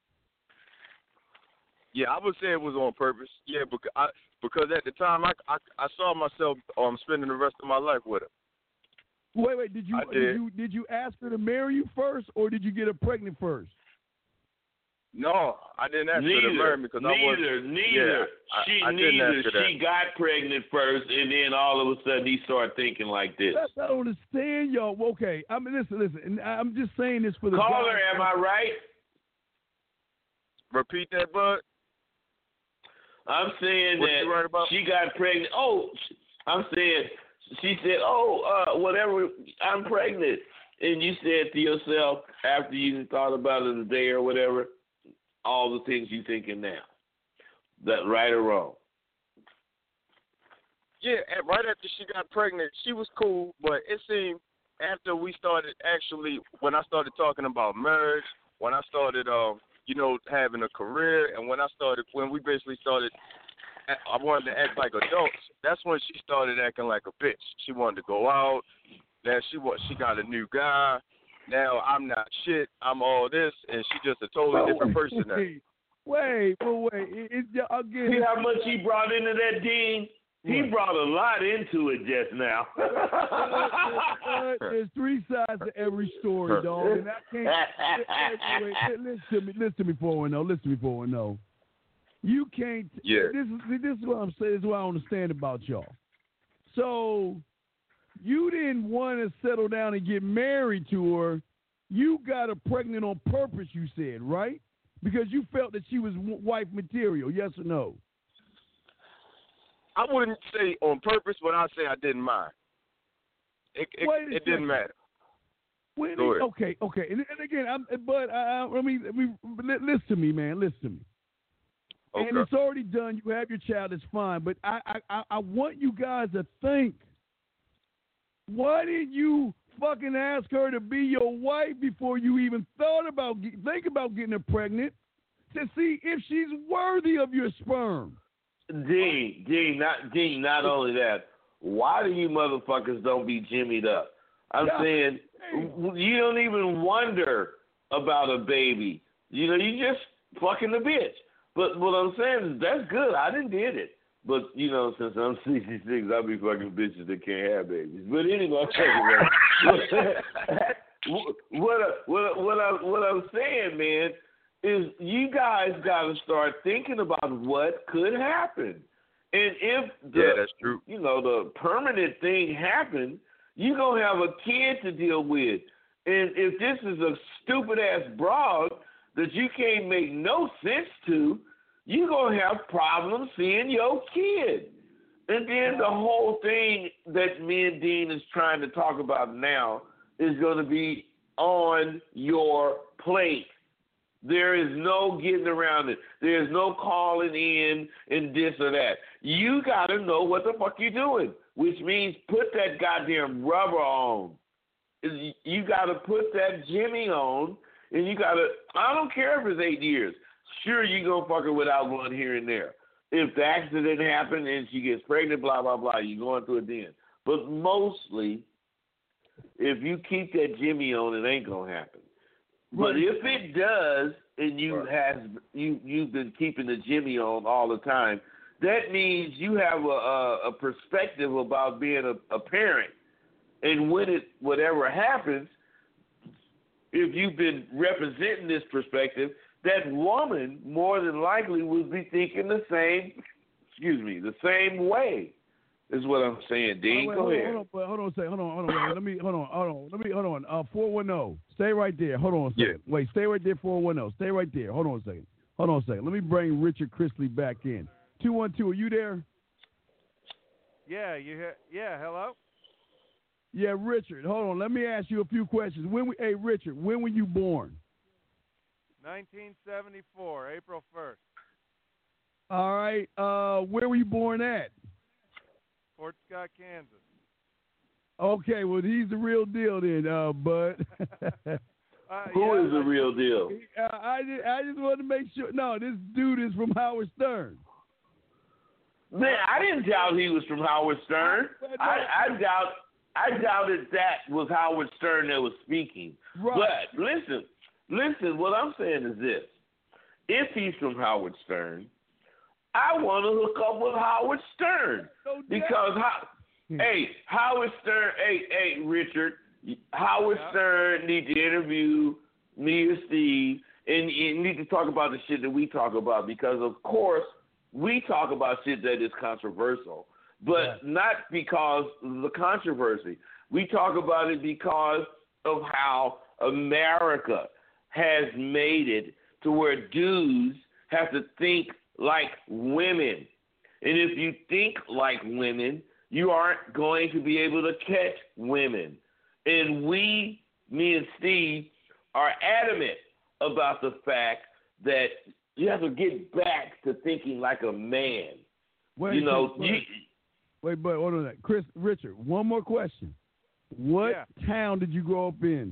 Yeah, I would say it was on purpose. Yeah, because I, because at the time I, I, I saw myself um spending the rest of my life with her. Wait, wait, did you I did. did you did you ask her to marry you first, or did you get her pregnant first? No, I didn't ask neither, her to marry me because I was neither, neither. Yeah, she I, I neither. She that. got pregnant first, and then all of a sudden he started thinking like this. I don't understand, y'all. Okay, I mean, listen, listen. I'm just saying this for the call guys. her. Am I right? Repeat that, bud. I'm saying what that you right about? She got pregnant. Oh, I'm saying she said, "Oh, uh, whatever, I'm pregnant," and you said to yourself after you thought about it a day or whatever, all the things you thinking now. That right or wrong? Yeah, right after she got pregnant, she was cool, but it seemed after we started actually, when I started talking about marriage, when I started, um, you know, having a career, and when I started, when we basically started, I wanted to act like adults. That's when she started acting like a bitch. She wanted to go out. Now she was, she got a new guy. Now I'm not shit. I'm all this, and she's just a totally oh, different person now. Wait, wait, wait. It, it, again, see how much he brought into that, Dean? He Right. brought a lot into it just now. uh, there's three sides to every story, dog, and I can't. Wait, wait, wait, listen to me, listen to me for one, no, listen to me for one, no. You can't. Yeah. This is this is what I'm saying. This is what I understand about y'all. So you didn't want to settle down and get married to her. You got her pregnant on purpose. You said, right? Because you felt that she was w- wife material. Yes or no? I wouldn't say on purpose, but I'd say I didn't mind. It it, Wait a it didn't second. matter. Wait, Go ahead. okay, okay, and, and again, I'm, but I, I mean, I mean, li- listen to me, man. Listen to me. Okay. And it's already done. You have your child. It's fine. But I, I, I, I want you guys to think. Why didn't you fucking ask her to be your wife before you even thought about get, think about getting her pregnant to see if she's worthy of your sperm? Dean, Dean, not Dean. Not only that, why do you motherfuckers don't be jimmied up? I'm Yeah. saying you don't even wonder about a baby. You know, you just fucking the bitch. But what I'm saying is that's good. I didn't did it. But, you know, since I'm sixty-six, I'll be fucking bitches that can't have babies. But anyway, what, what, what, I, what I'm saying, man, is you guys got to start thinking about what could happen. And if the, Yeah, that's true. you know, the permanent thing happened, you're going to have a kid to deal with. And if this is a stupid-ass broad that you can't make no sense to, you're going to have problems seeing your kid. And then the whole thing that me and Dean is trying to talk about now is going to be on your plate. There is no getting around it. There's no calling in and this or that. You got to know what the fuck you're doing, which means put that goddamn rubber on. You got to put that Jimmy on, and you got to, I don't care if it's eight years. Sure, you going to fuck her without one here and there. If the accident happened and she gets pregnant, blah, blah, blah, you're going through it then. But mostly, if you keep that Jimmy on, it ain't going to happen. But if it does, and you Right. has you you've been keeping the Jimmy on all the time, that means you have a, a, a perspective about being a, a parent. And when it whatever happens, if you've been representing this perspective, that woman more than likely will be thinking the same. Excuse me, the same way. Is what I'm saying, Dean. Oh, wait, Go hold ahead. On, hold on, hold on a second. Hold on, hold on. Wait, let me hold on, hold on. Let me hold on. Uh, four one zero. Stay right there. Hold on a second. Yeah. Wait, stay right there. Four one zero. Stay right there. Hold on a second. Hold on a second. Let me bring Richard Chrisley back in. Two one two. Are you there? Yeah, you hear, yeah, hello? Yeah, Richard. Hold on. Let me ask you a few questions. When we, hey, Richard, when were you born? nineteen seventy-four, April first, All right. Uh, where were you born at? Fort Scott, Kansas. Okay. Well, he's the real deal then, uh, Bud. Uh, Who yeah, is the real deal? Uh, I just, I just want to make sure. No, this dude is from Howard Stern. Man, I didn't doubt he was from Howard Stern. I, I doubt I doubted that was Howard Stern that was speaking. Right. But listen, listen, what I'm saying is this. If he's from Howard Stern, I want to hook up with Howard Stern. No Because, how, hey, Howard Stern, hey, hey, Richard, Howard Yeah. Stern need to interview me or Steve, and you need to talk about the shit that we talk about because, of course, we talk about shit that is controversial, but Yeah. not because of the controversy. We talk about it because of how America has made it to where dudes have to think like women. And if you think like women, you aren't going to be able to catch women. And we, me and Steve, are adamant about the fact that you have to get back to thinking like a man. Wait, you know, wait, you, wait, but hold on. That Chris, Richard, one more question. What Yeah. town did you grow up in?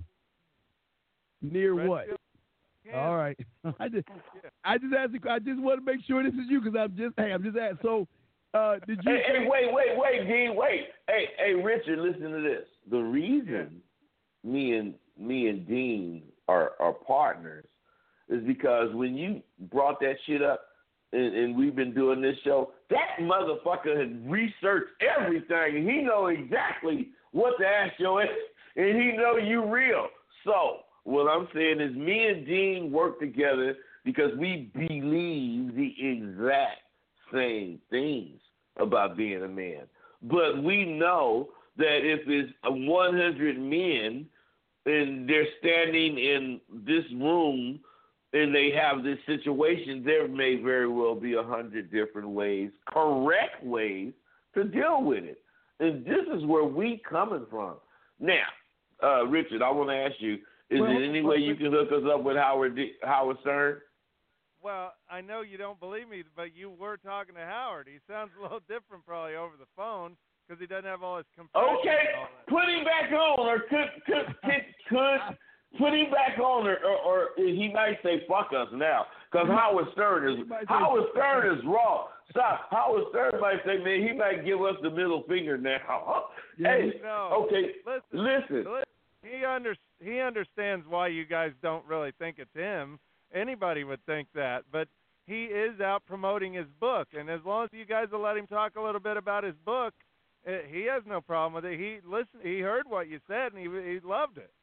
Near what? Redfield, Kansas. All right. I just, Yeah. I just asked. I just want to make sure this is you because I'm just, hey, I'm just asking. So, uh, did you? hey, hey, wait, wait, wait, Dean, wait. Hey, hey, Richard, listen to this. The reason me and me and Dean are, are partners is because when you brought that shit up, and, and we've been doing this show, that motherfucker has researched everything, and he know exactly what to ask your ass, and he know you real. So what I'm saying is me and Dean work together because we believe the exact same things about being a man. But we know that if it's one hundred men and they're standing in this room and they have this situation, there may very well be a hundred different ways, correct ways, to deal with it. And this is where we coming from. Now, uh, Richard, I want to ask you, is well, there any way you can hook us up with Howard D- Howard Stern? Well, I know you don't believe me, but you were talking to Howard. He sounds a little different probably over the phone because he doesn't have all his compression. Okay, and all that. put him back on, or could could could, could put him back on, or, or, or he might say fuck us now, because Howard Stern is Howard Stern is raw. Stop. Howard Stern might say, man, he might give us the middle finger now. Hey, no. okay, listen, listen. listen. He under he understands why you guys don't really think it's him. Anybody would think that, but he is out promoting his book, and as long as you guys will let him talk a little bit about his book, eh, he has no problem with it. He listened, he heard what you said, and he he loved it.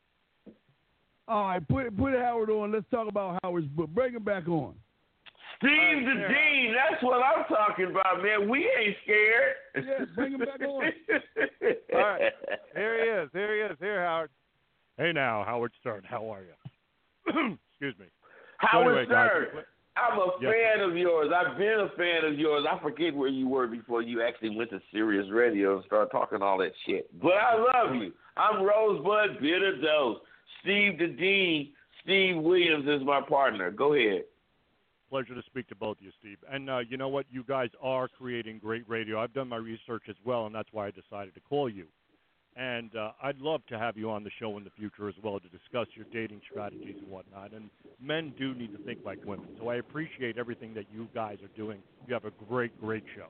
All right, put put Howard on. Let's talk about Howard's book. Bring him back on. Steve right, the there. Dean, that's what I'm talking about, man. We ain't scared. Yeah, bring him back on. All right, here he is. Here he is. Here, Howard. Hey now, Howard Stern, how are you? Excuse me. Howard anyway, guys, Stern, I'm a yes. fan of yours. I've been a fan of yours. I forget where you were before you actually went to Sirius Radio and started talking all that shit. But I love you. I'm Rosebud Bitter Dose. Steve the Dean, Steve Williams is my partner. Go ahead. Pleasure to speak to both of you, Steve. And uh, you know what? You guys are creating great radio. I've done my research as well, and that's why I decided to call you. And uh, I'd love to have you on the show in the future as well to discuss your dating strategies and whatnot. And men do need to think like women. So I appreciate everything that you guys are doing. You have a great, great show.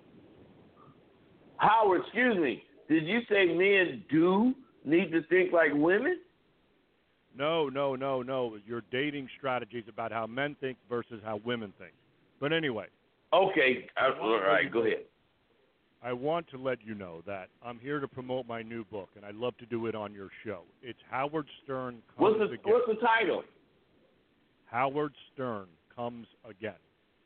Howard, excuse me. Did you say men do need to think like women? No, no, no, no. Your dating strategies about how men think versus how women think. But anyway. Okay. All right, go ahead. I want to let you know that I'm here to promote my new book, and I'd love to do it on your show. It's Howard Stern Comes what's the, Again. What's the title? Howard Stern Comes Again.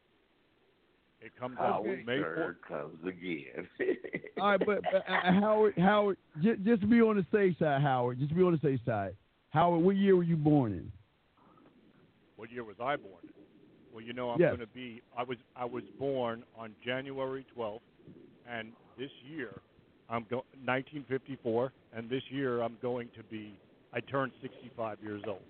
It comes Howard out May Stern fourth. Comes Again. All right, but, but uh, Howard, Howard, just, just to be on the safe side, Howard, just to be on the safe side. Howard, what year were you born in? What year was I born in? Well, you know, I'm yes. going to be. I was I was born on January twelfth. And this year, I'm go- nineteen fifty-four, and this year I'm going to be, I turned sixty-five years old.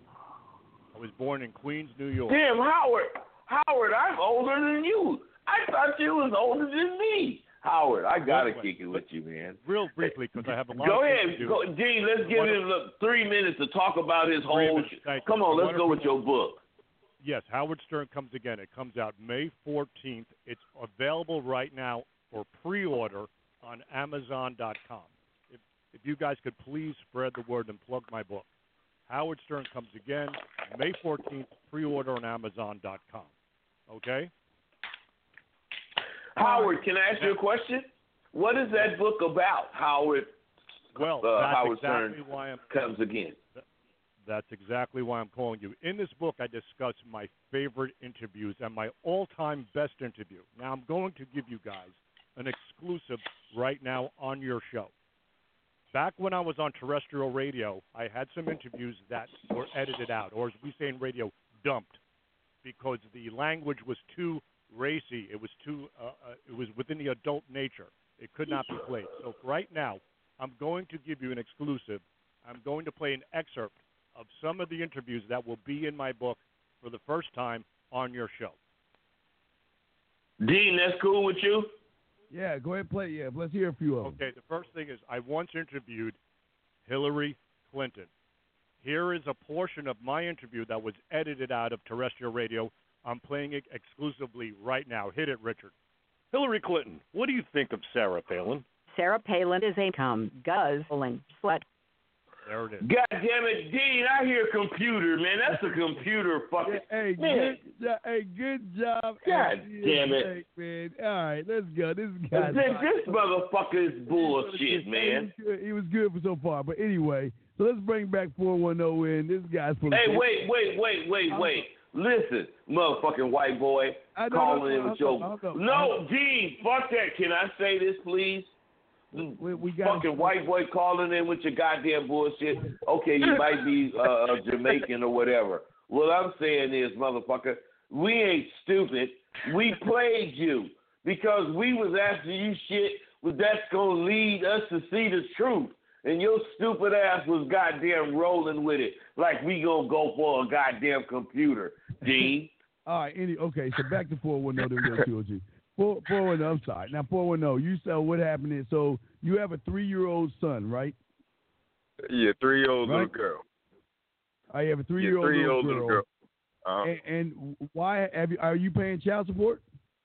I was born in Queens, New York. Damn, Howard, Howard, I'm older than you. I thought you was older than me. Howard, I got to kick it with you, man. Real briefly, because I have a lot go of ahead. things to do. Go ahead, Dean, let's give him look, three minutes to talk about his whole, come on, let's go with your book. Yes, Howard Stern Comes Again. It comes out May fourteenth. It's available right now for pre-order on Amazon dot com. If, if you guys could please spread the word and plug my book. Howard Stern Comes Again, May fourteenth, pre-order on Amazon dot com. Okay? Howard, can I ask you a question? What is that book about, Howard? Well, uh, that's Howard exactly Stern why I'm Comes Again. That's exactly why I'm calling you. In this book, I discuss my favorite interviews and my all-time best interview. Now, I'm going to give you guys an exclusive right now on your show. Back when I was on terrestrial radio, I had some interviews that were edited out, or as we say in radio, dumped, because the language was too racy. It was too. Uh, uh, it was within the adult nature. It could not be played. So right now, I'm going to give you an exclusive. I'm going to play an excerpt of some of the interviews that will be in my book for the first time on your show. Dean, that's cool with you? Yeah, go ahead and play. Yeah, let's hear a few of them. Okay, the first thing is I once interviewed Hillary Clinton. Here is a portion of my interview that was edited out of terrestrial radio. I'm playing it exclusively right now. Hit it, Richard. Hillary Clinton, what do you think of Sarah Palin? Sarah Palin is a cum guzzling slut. There it is. God damn it, Dean, I hear computer, man. That's a computer fucking Yeah, hey, man. good, jo- hey, good job. God Hey, damn it. hey, man. All right, let's go. This guy. This, this motherfucker is bullshit, man. He was good, he was good for so far. But anyway, so let's bring back four one zero in. This guy's full of Hey, shit. wait, wait, wait, wait, wait. Listen, motherfucking white boy, I know, calling no, in no, with no, your... no, no, No, Dean, fuck that. Can I say this, please? We, we got fucking white boy calling in with your goddamn bullshit. Okay, you might be uh, Jamaican or whatever. What I'm saying is, motherfucker, we ain't stupid. We played you because we was asking you shit that's gonna lead us to see the truth. And your stupid ass was goddamn rolling with it like we gonna go for a goddamn computer, Dean. All right, any, okay, so back to four one zero, then we go to O G. four one zero, I'm sorry. Now, four one zero, you said what happened is, so you have a three-year-old son, right? Yeah, three-year-old right? little girl. I have a three-year-old, yeah, three-year-old little girl. Little girl. Uh-huh. And, and why have you, are you paying child support?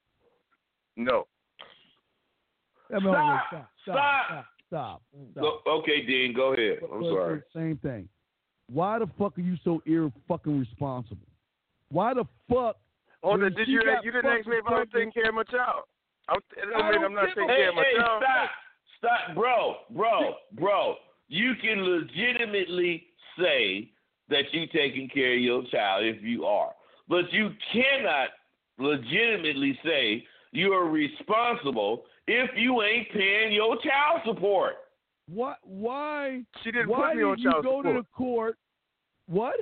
No. I mean, Stop. Stop! Stop! Stop! Stop! Go, okay, Dean, go ahead. I'm But- sorry. but Same thing. Why the fuck are you so ir-fucking responsible? Why the fuck? Hold when on, did she you got you didn't ask me if I was taking pregnant- care of my child? I, it don't I mean don't I'm not give taking a- care of my Hey, hey, child. stop. Stop, bro, bro, bro. You can legitimately say that you taking care of your child if you are. But you cannot legitimately say you're responsible if you ain't paying your child support. What? Why? She didn't why put me on did you child go support. to the court? What?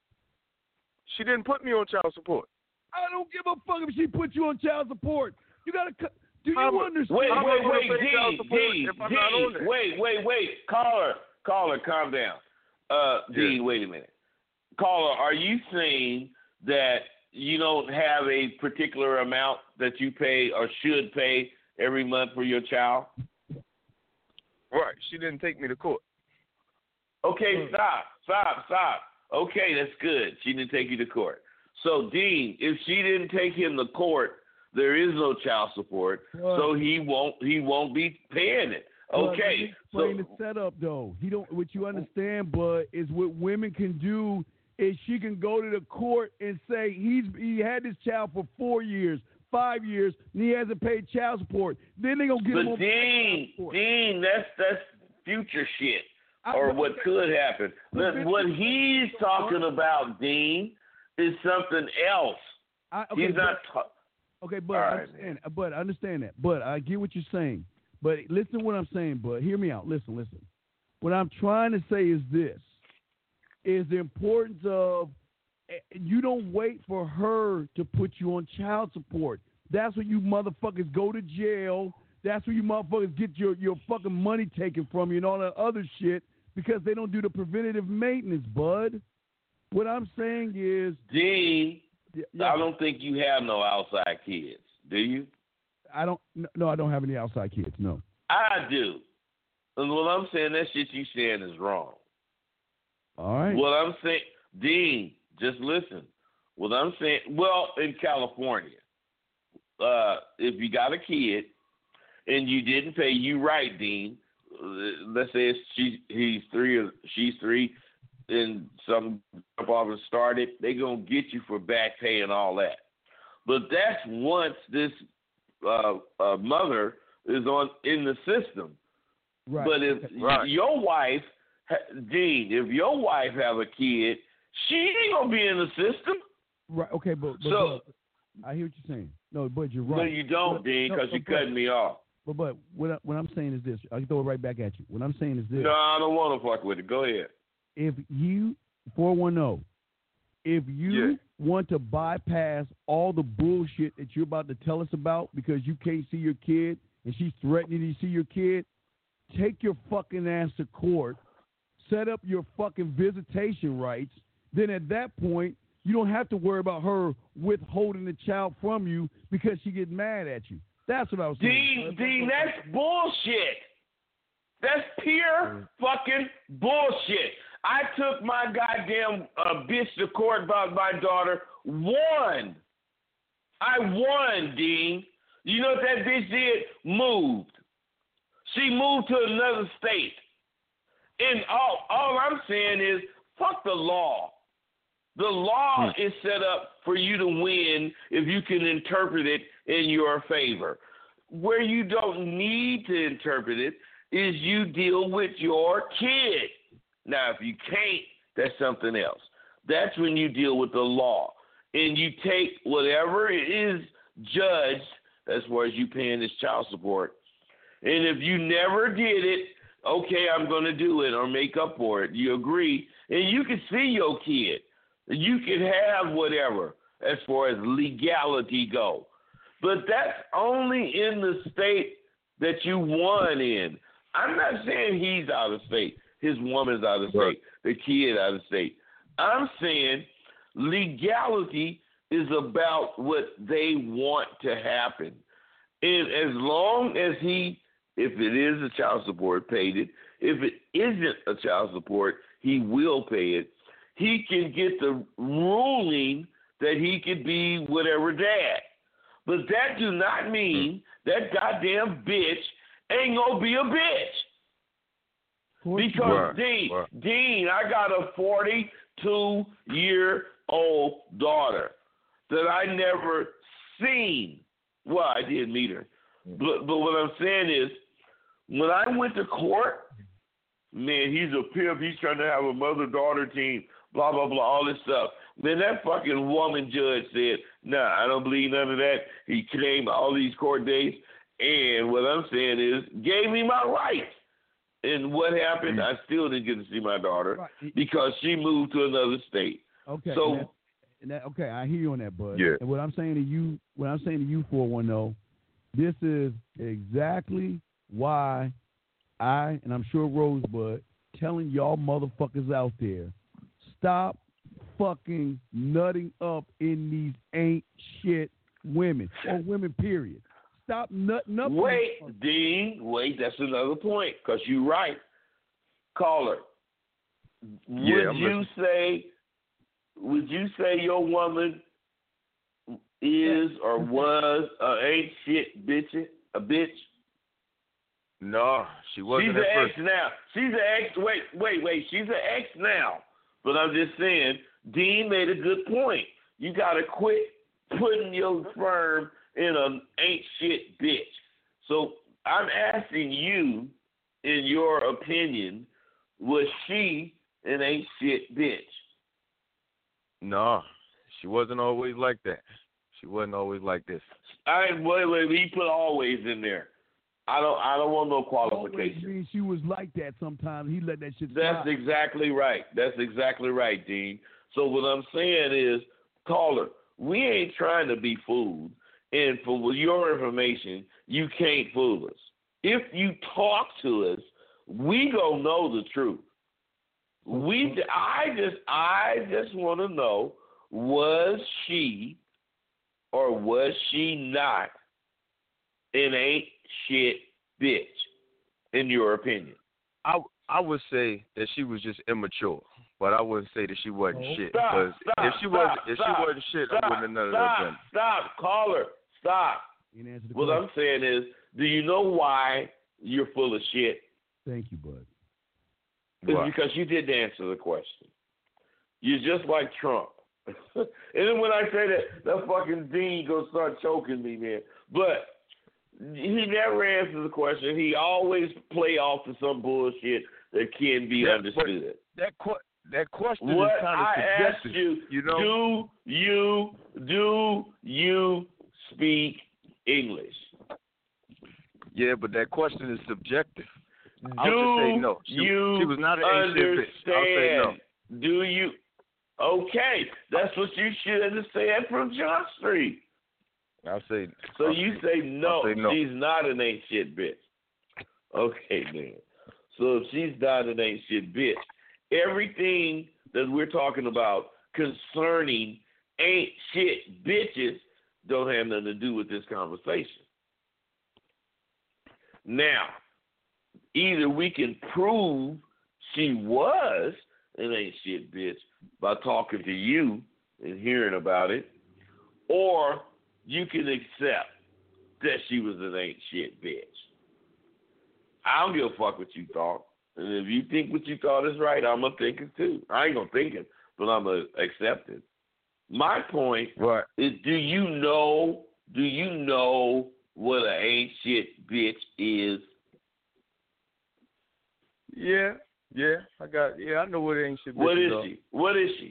She didn't put me on child support. I don't give a fuck if she put you on child support. You gotta. cu- Do you I'm- understand? Wait, I'm wait, not gonna wait, pay child D, support D, if I'm not on D. there. Wait, wait, wait. Caller, caller, calm down. Uh, D, Yeah. wait a minute. Caller, are you saying that you don't have a particular amount that you pay or should pay every month for your child? Right. She didn't take me to court. Okay, stop, stop, stop. Okay, that's good. She didn't take you to court. So, Dean, if she didn't take him to court, there is no child support, Right. so he won't he won't be paying it. But Okay, let me explain so the setup though. He don't. What you understand, bud, is what women can do is she can go to the court and say he's he had this child for four years, five years, and he hasn't paid child support. Then they gonna get him but on Dean, child support. Dean, that's that's future shit I- or but- what could happen. But Look, what he's talking about, Dean, is something else. I, okay, He's not. but, Ta- okay, but All I right, understand. But I understand that. But I get what you're saying. But listen to what I'm saying. But hear me out. Listen, listen. What I'm trying to say is this: is the importance of eh, you don't wait for her to put you on child support. That's when you motherfuckers go to jail. That's when you motherfuckers get your, your fucking money taken from you and all that other shit because they don't do the preventative maintenance, bud. What I'm saying is, Dean, yeah, yeah, I don't think you have no outside kids, do you? I don't. No, I don't have any outside kids. No. I do. And what I'm saying, that shit you saying is wrong. All right. What I'm saying, Dean, just listen. What I'm saying, well, in California, uh, if you got a kid and you didn't pay, you right, Dean. Uh, Let's say it's, she, he's three or she's three, and some office started, they gonna get you for back pay and all that. But that's once this uh, uh, mother is on in the system. Right. But if Right. your wife, Dean, if your wife have a kid, she ain't gonna be in the system. Right. Okay, but, but, So- but I hear what you're saying. No, but you're No, right. you don't, But- Dean, no, because no, you but- cutting me off. But but what I, what I'm saying is this. I can throw it right back at you. What I'm saying is this. No, I don't want to fuck with it. Go ahead. If you four one zero, if you Yeah. want to bypass all the bullshit that you're about to tell us about because you can't see your kid and she's threatening you to see your kid, take your fucking ass to court, set up your fucking visitation rights. Then at that point, you don't have to worry about her withholding the child from you because she gets mad at you. That's what I was saying. Dean, Dean, that's bullshit. That's pure fucking bullshit. I took my goddamn uh, bitch to court about my daughter. Won. I won, Dean. You know what that bitch did? Moved. She moved to another state. And all all I'm saying is, fuck the law. The law hmm. is set up for you to win if you can interpret it in your favor. Where you don't need to interpret it is you deal with your kid. Now, if you can't, that's something else. That's when you deal with the law. And you take whatever is judged as far as you paying this child support. And if you never did it, okay, I'm going to do it or make up for it. You agree. And you can see your kid. You can have whatever as far as legality go. But that's only in the state that you won in. I'm not saying he's out of state. His woman's out of state. The kid out of state. I'm saying legality is about what they want to happen. And as long as he, if it is a child support, paid it. If it isn't a child support, he will pay it. He can get the ruling that he could be whatever dad. But that do not mean that goddamn bitch ain't gonna be a bitch. Because Right. Dean, Right. Dean, I got a forty-two-year-old daughter that I never seen. Well, I did meet her. But, but what I'm saying is, when I went to court, man, he's a pimp. He's trying to have a mother-daughter team, blah, blah, blah, all this stuff. Then that fucking woman judge said, nah, I don't believe none of that. He claimed all these court dates. And what I'm saying is, gave me my rights. And what happened, I still didn't get to see my daughter Right. because she moved to another state. Okay. So, and that, and that, okay, I hear you on that, bud. Yeah. And what I'm saying to you, what I'm saying to you, four one zero, this is exactly why I, and I'm sure Rosebud, telling y'all motherfuckers out there, stop fucking nutting up in these ain't shit women or women, period. Stop nutting up. wait, Dean, wait, that's another point because you're right. Caller, would Yeah, I'm you listening. say, would you say your woman is or was a ain't shit bitch, a bitch? No, she wasn't She's at an first. ex now. She's an ex. Wait, wait, wait. She's an ex now. But I'm just saying, Dean made a good point. You got to quit putting your firm in an ain't shit bitch. So I'm asking you, in your opinion, was she an ain't shit bitch? No, she wasn't always like that. She wasn't always like this. I wait, wait. He put always in there. I don't. I don't want no Always qualification. means she was like that sometimes. He let that shit That's slide. exactly right. That's exactly right, Dean. So what I'm saying is, caller, we ain't trying to be fooled. And for your information, you can't fool us. If you talk to us, we gonna know the truth. We, I just, I just want to know: was she, or was she not, an ain't shit bitch? In your opinion, I I would say that she was just immature, but I wouldn't say that she wasn't Oh, shit. stop, Because stop, if she stop, wasn't if stop, she wasn't shit, stop, I wouldn't have none of stop, that done. Stop, caller, stop. You didn't answer the What question. I'm saying is, do you know why you're full of shit? Thank you, bud. It's Why? because you didn't answer the question. You're just like Trump. And then when I say that, that fucking Dean gonna start choking me, man. But he never answers the question. He always play off to some bullshit that can be Yeah, understood. That que- that question What is kind of I asked subjective. you, you know, do you do you speak English? yeah, but that question is subjective. I'll Do just say no. She, you she was not an ain't shit bitch. I'll say no. understand? Do you? Okay, that's what you should have said from John Street. I'll say. So I'll you say, say no, I'll say no. she's not an ain't shit bitch. Okay, man. So if she's not an ain't shit bitch, everything that we're talking about concerning ain't shit bitches don't have nothing to do with this conversation. Now, either we can prove she was an ain't shit bitch by talking to you and hearing about it, or you can accept that she was an ain't shit bitch. I don't give a fuck what you thought. And if you think what you thought is right, I'm going to think it too. I ain't going to think it, but I'm going to accept it. My point right. is, do you know, do you know what an ain't shit bitch is? Yeah, yeah, I got, yeah, I know what ain't shit bitch What is is. she? What is she?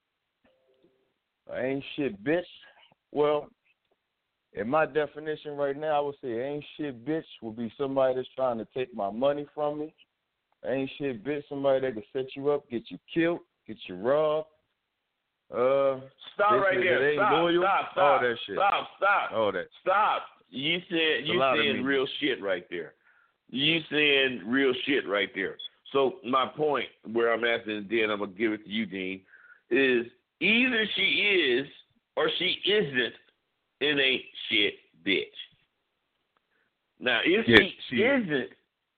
Ain't shit bitch. Well, in my definition right now, I would say ain't shit bitch would be somebody that's trying to take my money from me. Ain't shit bitch somebody that can set you up, get you killed, get you robbed. Uh, stop right there. Ain't stop, loyal, stop, stop. All that shit. Stop, stop. All that. Stop. You said you saying real shit right there. You saying real shit right there. So my point, where I'm at, and then I'm gonna give it to you, Dean, is either she is or she isn't an ain't shit bitch. Now, if yes, she, she isn't,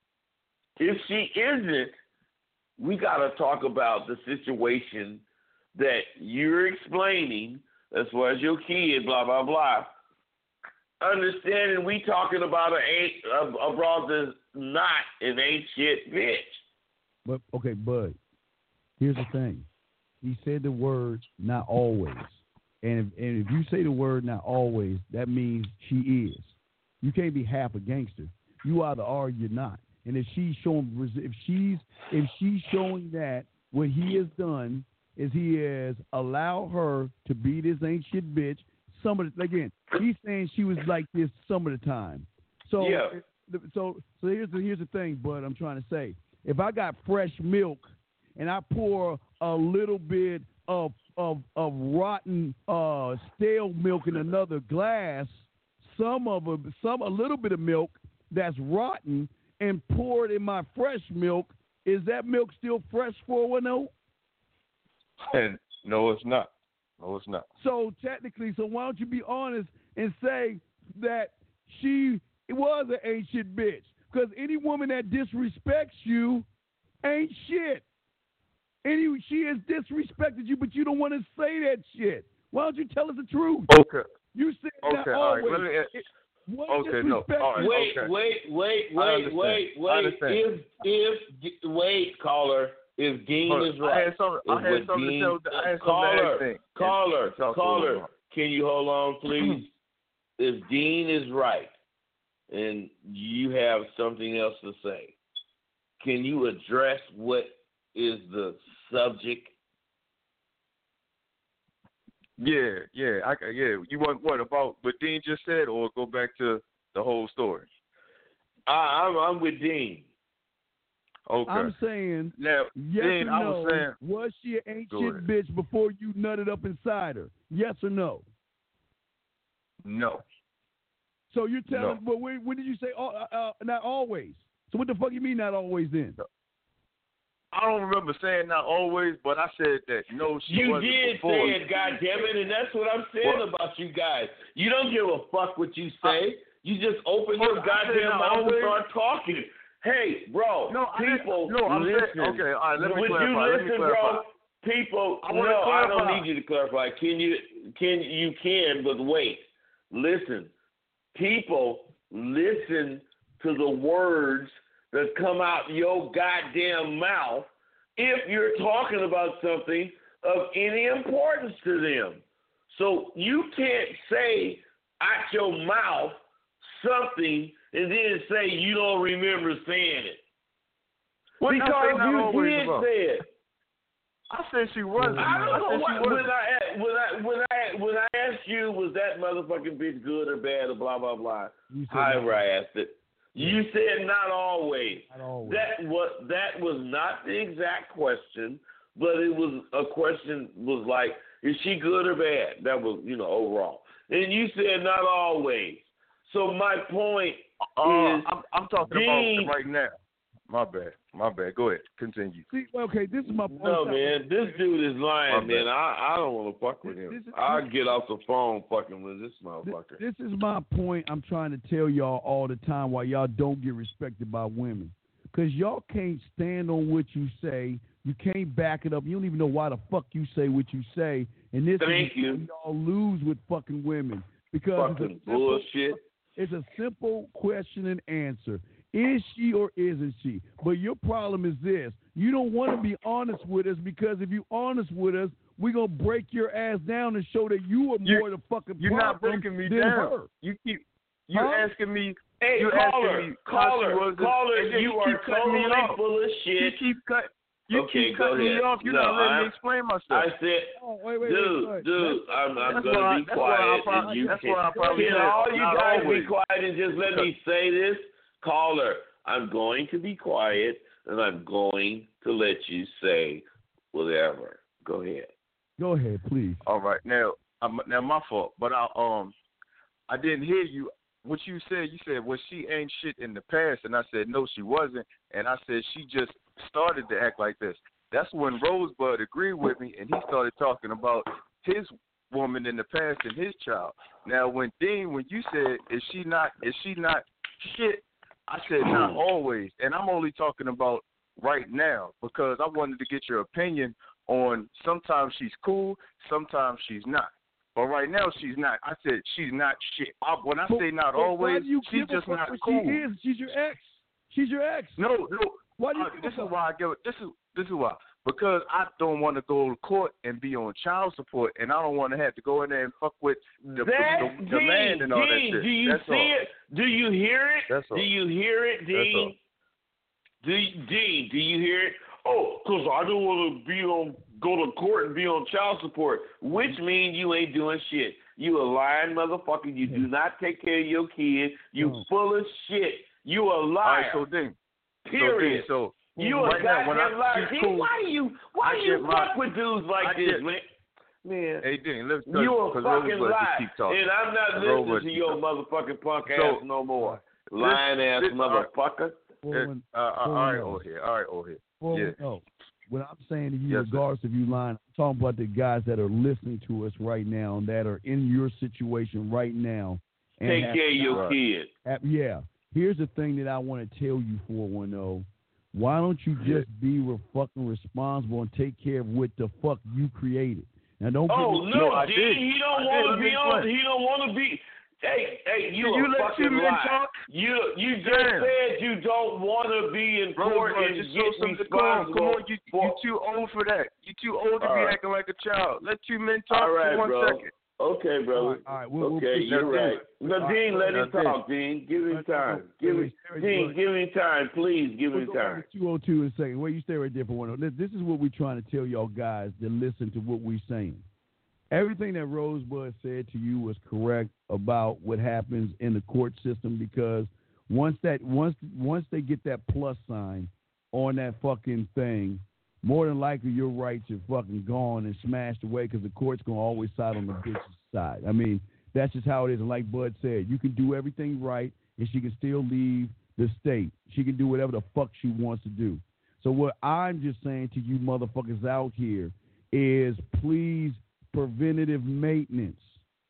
if she isn't, we gotta talk about the situation that you're explaining as far as your kid, blah blah blah. Understanding we talking about a ain't a, a broad that's not an ain't shit bitch. But okay, Bud. Here's the thing. He said the word "not always," and if, and if you say the word "not always," that means she is. You can't be half a gangster. You either are or you're not. And if she's showing, if she's if she's showing that what he has done is he has allowed her to be this ain't shit bitch. Some of the, again, he's saying she was like this some of the time. So, yeah. so, so here's the here's the thing, Bud. I'm trying to say, if I got fresh milk and I pour a little bit of of of rotten uh, stale milk in another glass, some of a, some a little bit of milk that's rotten, and pour it in my fresh milk, is that milk still fresh for one oh? And no, it's not. No, it's not. So technically, so why don't you be honest and say that she was an ain't shit bitch? Because any woman that disrespects you ain't shit. Any she has disrespected you, but you don't want to say that shit. Why don't you tell us the truth? Okay. You said okay, not all always. right. Let me ask, it, what okay, no. All right, wait, okay. wait, wait, wait, wait, wait. If if wait, caller. If Dean Hold is right, I had something, I had something Dean, to tell. I had caller, something to caller, caller, caller. Can you hold on, please? If Dean is right, and you have something else to say, can you address what is the subject? Yeah, yeah, I yeah. You want what about what Dean just said, or go back to the whole story? I, I'm I'm with Dean. Okay. I'm saying, now, yes Dean, or I no, was saying, was she an ain't Go shit ahead. bitch before you nutted up inside her? Yes or no? No. So you're telling, No. but when, when did you say oh, uh, uh, not always? So what the fuck you mean not always then? No. I don't remember saying not always, but I said that no, she you wasn't did before. say it, goddammit, and that's what I'm saying What? about you guys. You don't give a fuck what you say. I, you just open well, your goddamn mouth and start talking. Hey, bro, no, people, I, no, I'm listen. saying, okay, all right, let me Would clarify. you let listen, me clarify. bro? People, I no, clarify. I don't need you to clarify. Can you? Can you can? But wait, listen. People, listen to the words that come out your goddamn mouth if you're talking about something of any importance to them. So you can't say out your mouth something and then say you don't remember saying it. What did I because say not you always did about? say it. I said she wasn't. I don't know I what, she when I when I when I when I asked you was that motherfucking bitch good or bad or blah blah blah. However I asked it. You said not always. Not always. That was that was not the exact question, but it was a question was like, is she good or bad? That was, you know, overall. And you said not always. So my point uh, is I'm, I'm talking Dean, about right now. My bad. My bad. Go ahead. Continue. See, okay, this is my point. No, man, this dude is lying, My bad. man. I, I don't want to fuck with This- him. this is- I'll get off the phone fucking with this motherfucker. This is my point I'm trying to tell y'all all the time why y'all don't get respected by women. Because y'all can't stand on what you say. You can't back it up. You don't even know why the fuck you say what you say. And this Thank is you. when y'all lose with fucking women. Because Fucking it's a simple, bullshit. It's a simple question and answer. Is she or isn't she? But your problem is this. You don't want to be honest with us because if you're honest with us, we're going to break your ass down and show that you are more the fucking You're not problem breaking me than down. her. You keep you're Huh? asking me. Hey, you're caller, asking me how caller, she was, caller, and then you you are keep cutting me totally off. full of shit. You keep cut. You Okay, keep go cutting me ahead. off. You're No, not letting I- me explain myself. I said, Oh, wait, wait, dude, wait, dude, I'm, I'm That's going why- to be that's why I'll quiet. probably- and you that's can, why I'll probably can say all it. you Not guys always. be quiet and just let me say this? Caller, I'm going to be quiet, and I'm going to let you say whatever. Go ahead. Go ahead, please. All right, now, I'm, now my fault, but I um, I didn't hear you. What you said, you said, well, she ain't shit in the past, and I said, no, she wasn't, and I said she just started to act like this. That's when Rosebud agreed with me, and he started talking about his woman in the past and his child. Now, when Dean, when you said, is she not, is she not shit? I said, not always, and I'm only talking about right now because I wanted to get your opinion on sometimes she's cool, sometimes she's not. But right now she's not. I said she's not shit. I, when I But- say not but why always, do you she's give a just fuck not what cool. She is. She's your ex. She's your ex. No, no. Why do you uh, give this a is fuck? why I give it. This is this is why because I don't want to go to court and be on child support, and I don't want to have to go in there and fuck with the, That, the, the, the man and all that Dean, shit. do you That's see all. it? Do you hear it? That's all. Do you hear it, Dean? Do you, Dean, do you hear it? Oh, because I don't want to be on, go to court and be on child support, which means you ain't doing shit. You a lying motherfucker. You do not take care of your kid. You No. full of shit. You a All liar. right, so then, Period. So, then, so you right a now, when I, goddamn liar. she's Dean, cool, why do you why I do you get my- fuck with dudes like I this, get- man? Man. Hey, Dean, let's You a because fucking Rosebud liar, just keep talking. and I'm not And listening Rosebud to keep your talking. motherfucking punk So, ass no more. Lying ass this- all right. motherfucker. Uh, uh, all right, over here. All right, over here. Well, Yeah. no. What I'm saying to you, Yes, sir. regardless of you lying, I'm talking about the guys that are listening to us right now and that are in your situation right now. And Take have care of your not- kid. have- yeah. Here's the thing that I want to tell you, four one zero. Why don't you just be re- fucking responsible and take care of what the fuck you created? Now, don't get Oh me no, I Dean, did. he don't I want did. to Let me be on. explain. He don't want to be. Hey, hey, you Did a you let fucking two men lie. talk? You you just Damn. said you don't want to be in court Rosebud, and just show get some decorum. responsible. Come on, you for, you too old for that. You too old to All be right. acting like a child. Let two men talk All right, for one bro. second. Okay, brother. All right, all right, we'll- we'll okay, push you're that right. thing. No, All Dean, right, let him that's talk, Dean. Give him Wait, time. wait, Give wait, him, wait, Dean, wait. give him time, please. Give We'll him go back time. to two oh two in a second. Wait, you stay right there for one. This this is what we're trying to tell y'all guys that listen to what we're saying. Everything that Rosebud said to you was correct about what happens in the court system because once that once once they get that plus sign on that fucking thing, more than likely your rights are fucking gone and smashed away because the court's gonna always side on the bitch's side. I mean, that's just how it is. And like Bud said, you can do everything right and she can still leave the state. She can do whatever the fuck she wants to do. So what I'm just saying to you motherfuckers out here is please preventative maintenance.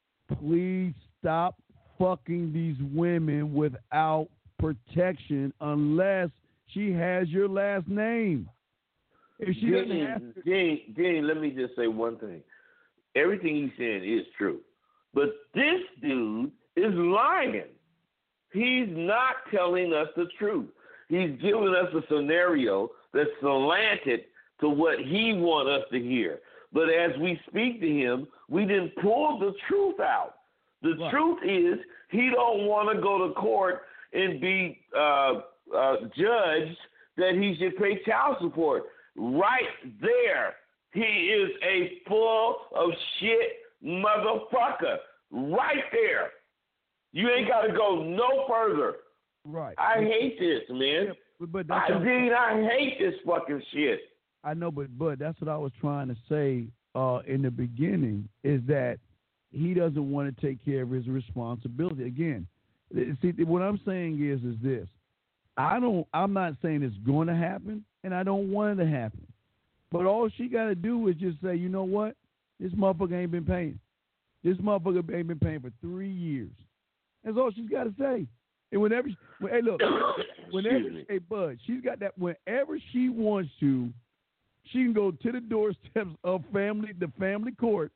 Please stop fucking these women without protection unless she has your last name. If she doesn't Dean, have to, Dean, Dean, let me just say one thing. Everything he's saying is true. But this dude is lying. He's not telling us the truth. He's giving us a scenario that's slanted to what he wants us to hear. But as we speak to him, we didn't pull the truth out. The Right. truth is he don't want to go to court and be uh, uh, judged that he should pay child support. Right there, he is a full of shit motherfucker. Right there. You ain't got to go no further. right. I hate this, man. Yeah, but, but that's I, what- Dean, I hate this fucking shit. I know, but but that's what I was trying to say uh, in the beginning is that he doesn't want to take care of his responsibility. Again, see, what I'm saying is is this: I don't. I'm not saying it's going to happen, and I don't want it to happen. But all she got to do is just say, you know what? This motherfucker ain't been paying. This motherfucker ain't been paying for three years. That's all she's got to say. And whenever, she, when, hey, look, whenever, Excuse me. hey, Bud, she's got that. Whenever she wants to, she can go to the doorsteps of family, the family court,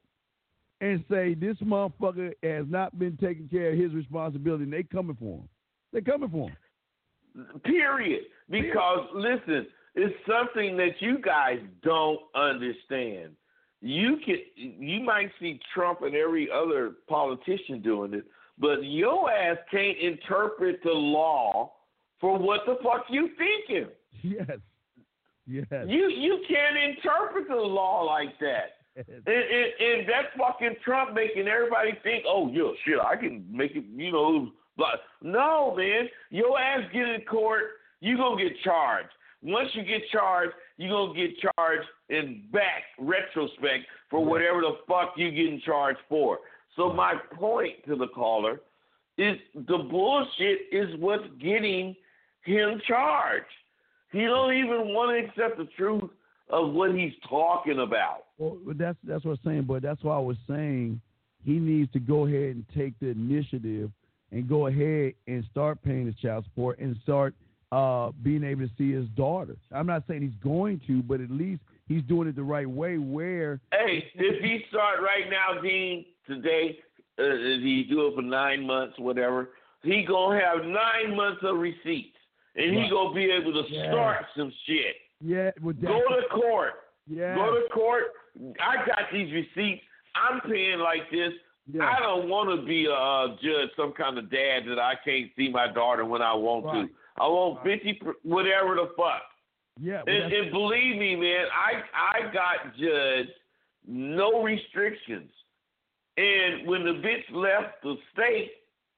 and say this motherfucker has not been taking care of his responsibility, and they coming for him. They coming for him. Period. Because, listen, it's something that you guys don't understand. You can, you might see Trump and every other politician doing it, but your ass can't interpret the law for what the fuck you thinking. Yes. Yes. You you can't interpret the law like that. and, and, and that's fucking Trump making everybody think, oh, yeah, shit, I can make it, you know. But no, man, your ass get in court, you going to get charged. Once you get charged, you're going to get charged in back retrospect for whatever the fuck you getting charged for. So my point to the caller is the bullshit is what's getting him charged. He don't even want to accept the truth of what he's talking about. Well, that's that's what I'm saying, but that's why I was saying he needs to go ahead and take the initiative and go ahead and start paying his child support and start uh, being able to see his daughter. I'm not saying he's going to, but at least he's doing it the right way where... Hey, if he start right now, Dean, today, uh, if he do it for nine months, whatever, he going to have nine months of receipts. And right. he going to be able to yeah. start some shit. Yeah. Well, Go to court. Yeah. Go to court. I got these receipts. I'm paying like this. Yeah. I don't want to be a uh, judge, some kind of dad that I can't see my daughter when I want right. to. I want right. fifty, whatever the fuck. Yeah. Well, and, and believe me, man, I I got judged, no restrictions. And when the bitch left the state,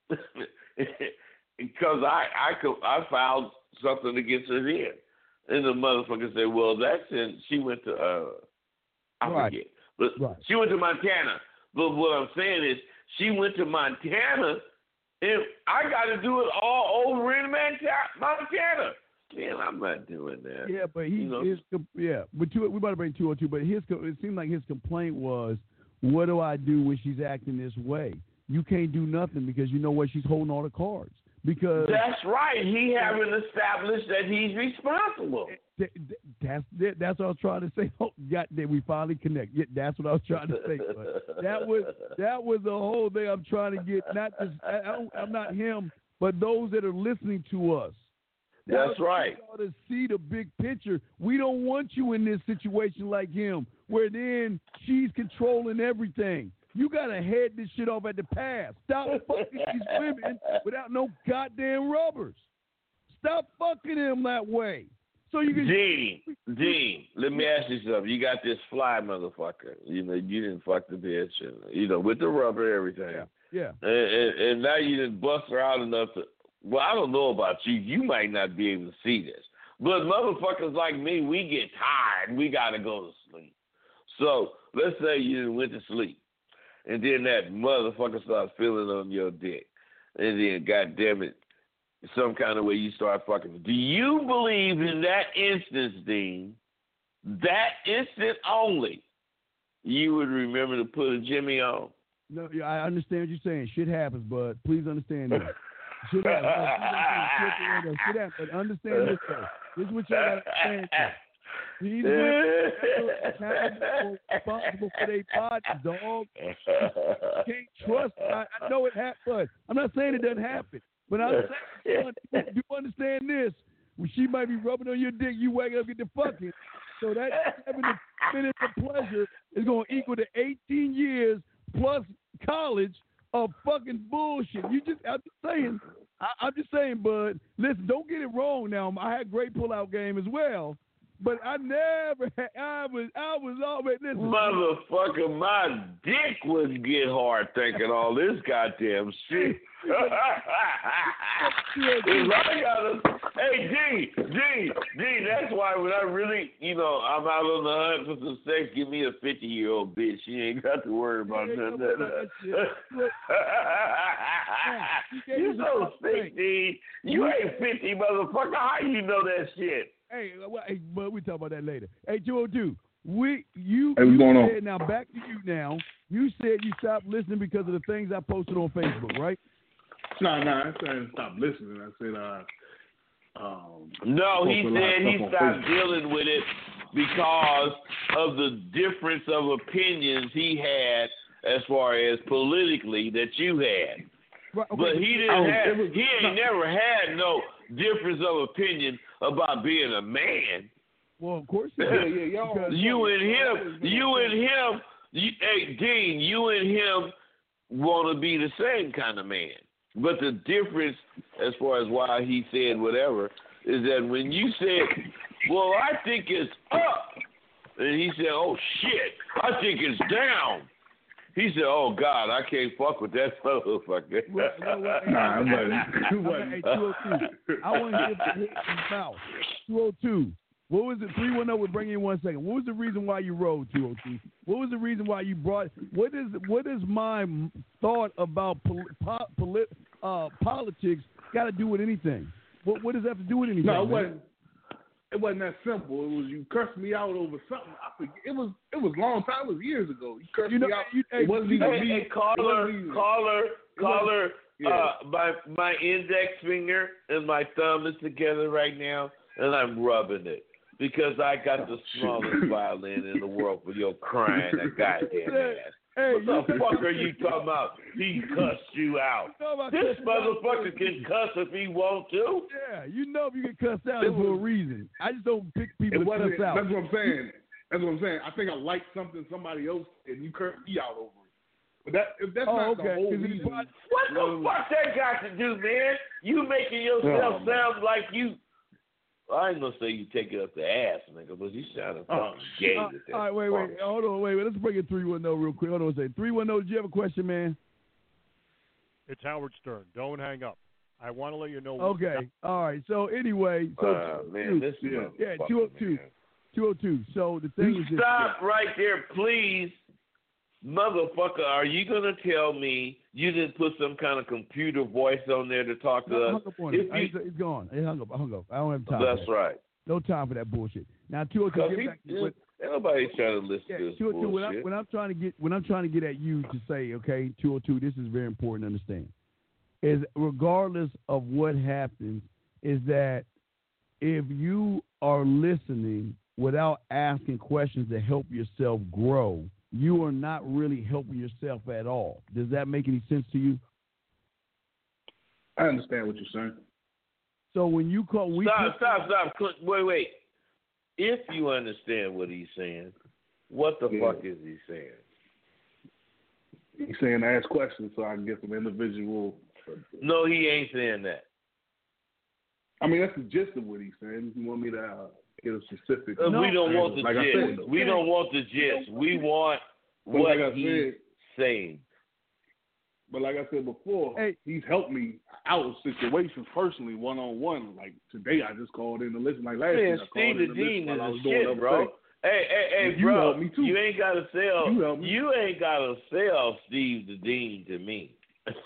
because I I could I filed something against her then, and the motherfucker said, well, that's in. She went to uh, I right. forget, but right. she went to Montana. But what I'm saying is, she went to Montana, and I got to do it all over in Montana. Man, I'm not doing that. Yeah, but he you know? his yeah, but two, we about to bring two oh two. But his it seemed like his complaint was, what do I do when she's acting this way? You can't do nothing because you know what, she's holding all the cards. Because that's right. He haven't established that he's responsible. That, that's that's what I was trying to say. Oh, God, that we finally connect. Yeah, that's what I was trying to say. But that was that was the whole thing I'm trying to get. Not just I, I don't, I'm not him, but those that are listening to us. That that's right. To see the big picture. We don't want you in this situation like him, where then she's controlling everything. You got to head this shit off at the pass. Stop fucking these women without no goddamn rubbers. Stop fucking them that way. So you can. Dean, Dean, let me ask you something. You got this fly motherfucker. You know, you didn't fuck the bitch, and, you know, with the rubber and everything. Yeah. yeah. And, and, and now you didn't bust her out enough to. Well, I don't know about you. You might not be able to see this. But motherfuckers like me, we get tired. We got to go to sleep. So let's say you went to sleep. And then that motherfucker starts feeling on your dick. And then, goddamn it, some kind of way you start fucking. Do you believe in that instance, Dean, that instant only, you would remember to put a Jimmy on? No, I understand what you're saying. Shit happens, but please understand this. Shit happens. Shit happens. But understand this, though. This is what you got to understand, though. These women are responsible for their bodies, dog. You can't trust. I, I know it happens. I'm not saying it doesn't happen, but I'm saying you understand this. When she might be rubbing on your dick, you wake up, get the fucking. So that seven minutes of pleasure is going to equal to eighteen years plus college of fucking bullshit. You just, I'm just saying. I, I'm just saying, bud. Listen, don't get it wrong. Now I had great pullout game as well. But I never had, I was, I was always, listen. Motherfucker, my dick would get hard thinking all this goddamn shit. I gotta, hey, D, D, D, that's why when I really, you know, I'm out on the hunt for some sex, give me a fifty-year-old bitch. She ain't got to worry about none of that. You so sick, D. You ain't fifty, motherfucker. How you know that shit? Hey, well, hey, but we talk about that later. Hey, two oh two, we you, hey, you going said on? Now back to you now. You said you stopped listening because of the things I posted on Facebook, right? No, no, I said stop listening. I said, uh, um, no, he said he stopped dealing with it because of the difference of opinions he had as far as politically that you had. Right, okay. But he didn't Oh, have. it was- He ain't never had no difference of opinion about being a man. Well, of course. Yeah, yeah, y'all. Because- You and him, you and him, you, hey Dean, you and him want to be the same kind of man. But the difference, as far as why he said whatever, is that when you said, "Well, I think it's up," and he said, "Oh shit, I think it's down." He said, "Oh God, I can't fuck with that motherfucker." Well, well, well, hey, Nah, it hey, wasn't. It wasn't. hey, two oh two. I want to hear from his mouth. two oh two. What was it? three one zero. We'll bring you in one second. What was the reason why you rode two oh two? What was the reason why you brought? What is what is my thought about pol, po, polit, uh, politics got to do with anything? What what does that have to do with anything? No, it man? wasn't. It wasn't that simple. It was you cursed me out over something. I forget. It was it was a long time. It was years ago. You cursed You know, me out. you- hey, it wasn't you even know- me. Hey, It caller, wasn't even- caller, caller. Yeah. Uh, my my index finger and my thumb is together right now, and I'm rubbing it because I got the smallest violin in the world for your crying a goddamn ass. Hey, What the you- fuck are you talking about? He cussed you out. You know about This cussing out. motherfucker can cuss if he want to. Yeah, you know if you get cussed out It it's for a was- reason. I just don't pick people It to wasn't. cuss out. That's what I'm saying. That's what I'm saying. I think I liked something somebody else and you cursed me out over it. But that if that's Oh, not okay. the whole 'Cause it's reason. part- What the well, fuck that got to do, man? You making yourself Oh, man. sound like you. I ain't gonna say you take it up the ass, nigga, but you sounding Oh, fucking gay Uh, with that. all right, wait, wait, hold on, wait, wait. Let's bring it three one zero real quick. Hold on a second. three one zero, did you have a question, man? It's Howard Stern. Don't hang up. I want to let you know. Okay, all right. So anyway, so Uh, man, this is yeah, yeah, motherfucker, two oh two, man. two oh two. So the thing is, this, Stop right there, please. Motherfucker, are you gonna tell me you didn't put some kind of computer voice on there to talk to No, I us? hung up on If it. I- you- It's, it's gone. It hung up. I hung up. I don't have time. That's for that. right. No time for that bullshit. Now two oh two. Because Get he, back to what, ain't nobody trying to listen yeah, to this two oh two. When, I, bullshit. when I'm trying to get, when I'm trying to get at you to say, okay, two oh two. This is very important to understand. Is regardless of what happens, is that if you are listening without asking questions to help yourself grow, you are not really helping yourself at all. Does that make any sense to you? I understand what you're saying. So when you call, we Stop, stop, stop. Cl- Wait, wait. If you understand what he's saying, what the Yeah. fuck is he saying? He's saying ask questions so I can get some individual. No, he ain't saying that. I mean, that's the gist of what he's saying. You want me to uh, get a specific? Uh, we don't want the like I gist. said, we don't want the gist. We want But what like I he's said- saying. But like I said before, Hey. he's helped me out of situations personally, one on one. Like today, I just called in to listen. Like last Man, week, I Steve called the in to listen Dean while I is was a doing shit, other bro. things. Hey, hey, hey, And you bro. helped me too. You ain't gotta sell. You helped me. You ain't gotta sell Steve the Dean to me.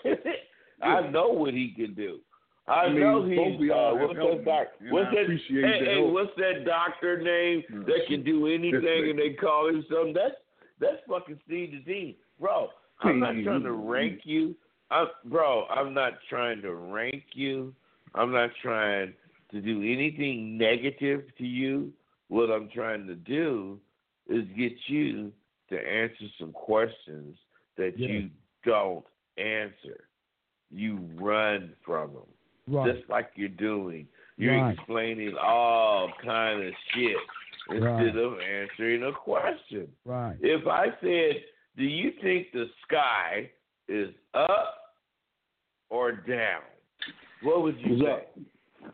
I know what he can do. I, I mean, know both he's. of y'all Uh, have what's helped that me, doc? and What's I that? appreciate Hey, the hey, help. what's that doctor name Mm. that can do anything This and they call him something? That's that's fucking Steve the Dean, bro. I'm not Hey, trying to rank you. I'm, bro, I'm not trying to rank you. I'm not trying to do anything negative to you. What I'm trying to do is get you to answer some questions that Yeah. you don't answer. You run from them, Right. just like you're doing. You're Right. explaining all kind of shit instead Right. of answering a question. Right. If I said, do you think the sky is up or down? What would you It's say? up.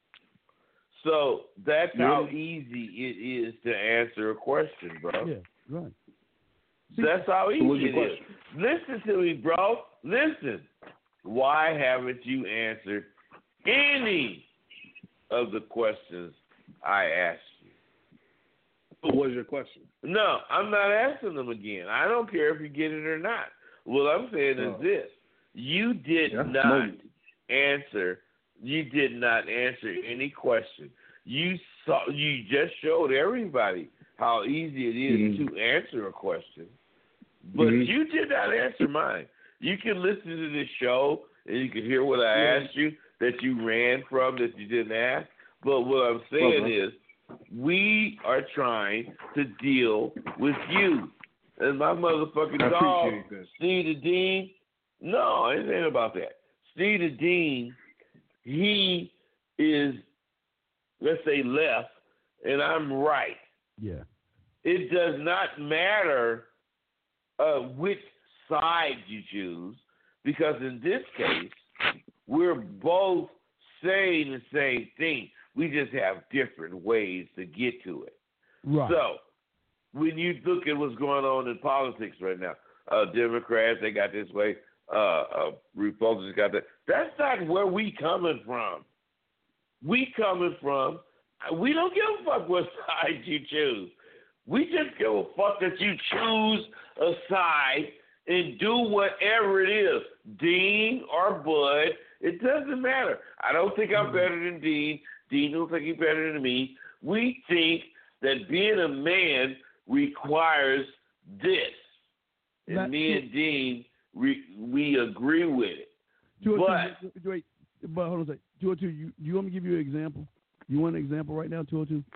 So that's Yeah. how easy it is to answer a question, bro. Yeah. Right. That's how So what's easy your it is. Listen to me, bro. Listen. Why haven't you answered any of the questions I asked you? What was your question? No, I'm not asking them again. I don't care if you get it or not. What I'm saying is Oh. this. You did Yeah, not no. answer. You did not answer any question. You saw. You just showed everybody how easy it is Mhm. to answer a question, but Mhm. you did not answer mine. You can listen to this show and you can hear what I Yeah. asked you that you ran from that you didn't ask. But what I'm saying Okay. is, we are trying to deal with you. And my motherfucking I dog, appreciate that. Steve the Dean, no, it ain't about that. Steve the Dean, he is, let's say, left, and I'm right. Yeah. It does not matter uh, which side you choose, because in this case, we're both saying the same thing. We just have different ways to get to it. Right. So, when you look at what's going on in politics right now, uh, Democrats, they got this way, uh, uh, Republicans got that. That's not where we coming from. We coming from, we don't give a fuck what side you choose. We just give a fuck that you choose a side and do whatever it is, Dean or Bud. It doesn't matter. I don't think I'm better than Dean. Dean don't think he's better than me. We think that being a man requires this. And That, me and Dean, we, we agree with it. Two but, two, wait, but hold on a second. two oh two, you, you want me to give you an example? You want an example right now, two oh two?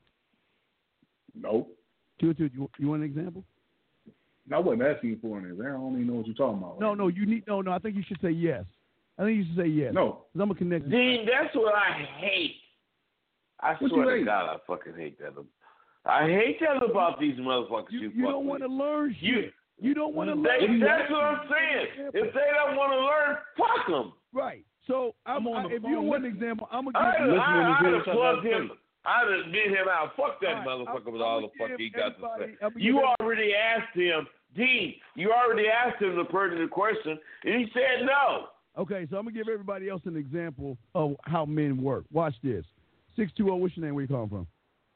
No. two oh two, you, you want an example? I wasn't asking you for an example. I don't even know what you're talking about. No, no, you need, no, no, I think you should say yes. I think you should say yes. No. Because I'm going to connect. Dean, that's what I hate. I What swear you to hate? God, I fucking hate that. I hate that about these motherfuckers. You, You, you fuck don't want to with. learn shit. You, You don't want to they, learn. that's what I'm saying. If they don't want to learn, fuck them. Right. So I'm, I'm on I, the if phone you want an listening. example, I'm going I, to give you. I, I, I'd have Listen, plugged listen, him. I'd have been him out. Fuck that All right, motherfucker I'm- with I'm all gonna the fuck give he got to everybody- say. I'm gonna You give already asked him, Dean, you already asked him the pertinent question, and he said no. Okay, so I'm going to give everybody else an example of how men work. Watch this. six two zero, what's your name? Where you calling from?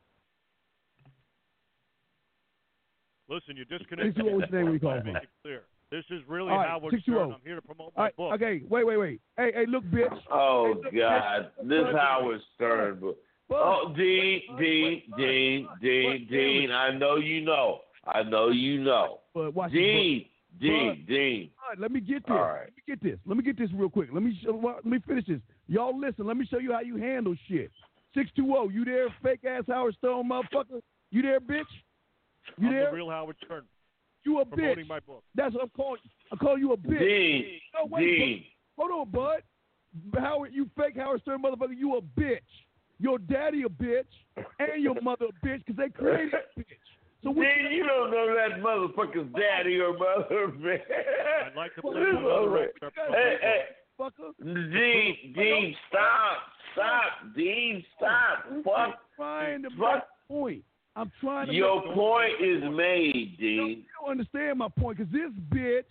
Listen, you disconnected. six two zero, what's your name? Where you calling from? Make it clear. This is really All right, Howard six two zero. Stern. I'm here to promote All my right, book. okay, wait, wait, wait. Hey, hey, look, bitch. Oh, Hey, look, God. bitch. This Bud, Howard Stern. But, Bud, oh, Dean, Bud, Dean, Bud, Dean, Bud, Dean, Bud, Dean, I know you know. I know you know. Bud, watch this, Dean, Dean, Bud. Dean. Bud, let me get this. All right. Let me get this. Let me get this real quick. Let me show, well, let me finish this. Y'all listen. Let me show you how you handle shit. six two zero, you there, fake ass Howard Stern motherfucker? You there, bitch? You I'm there? the real Howard Stern. You a Promoting bitch. my book. That's what I'm calling you. I'm calling you a bitch. Dean, No, wait, Dean. Bud. Hold on, Bud. Howard, you fake Howard Stern motherfucker, you a bitch. Your daddy a bitch, and your mother a bitch, because they created a bitch. So what Dean, you don't know that motherfucker's daddy or mother, man. I'd like to What play is one other over it? excerpt Hey, from my hey, book. fucker? Dean, Dean, stop, stop, Dean, stop, fuck, I'm trying to make fuck. a point. I'm trying to Your make a point is made, You don't, Dean. you don't understand my point, because this bitch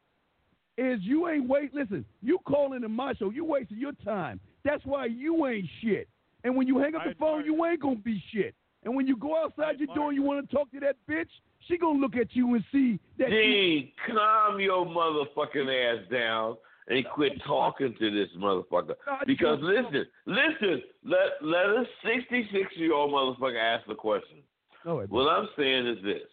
is, you ain't wait. Listen, you calling in my show, you wasting your time. That's why you ain't shit. And when you hang up I the phone, admire you ain't gonna be shit. And when you go outside your admire door, and you want to talk to that bitch, she gonna look at you and see that. Dean, calm your motherfucking ass down and quit talking to this motherfucker. Because listen, listen, let let a sixty-six-year-old motherfucker ask the question. No, it- What I'm saying is this.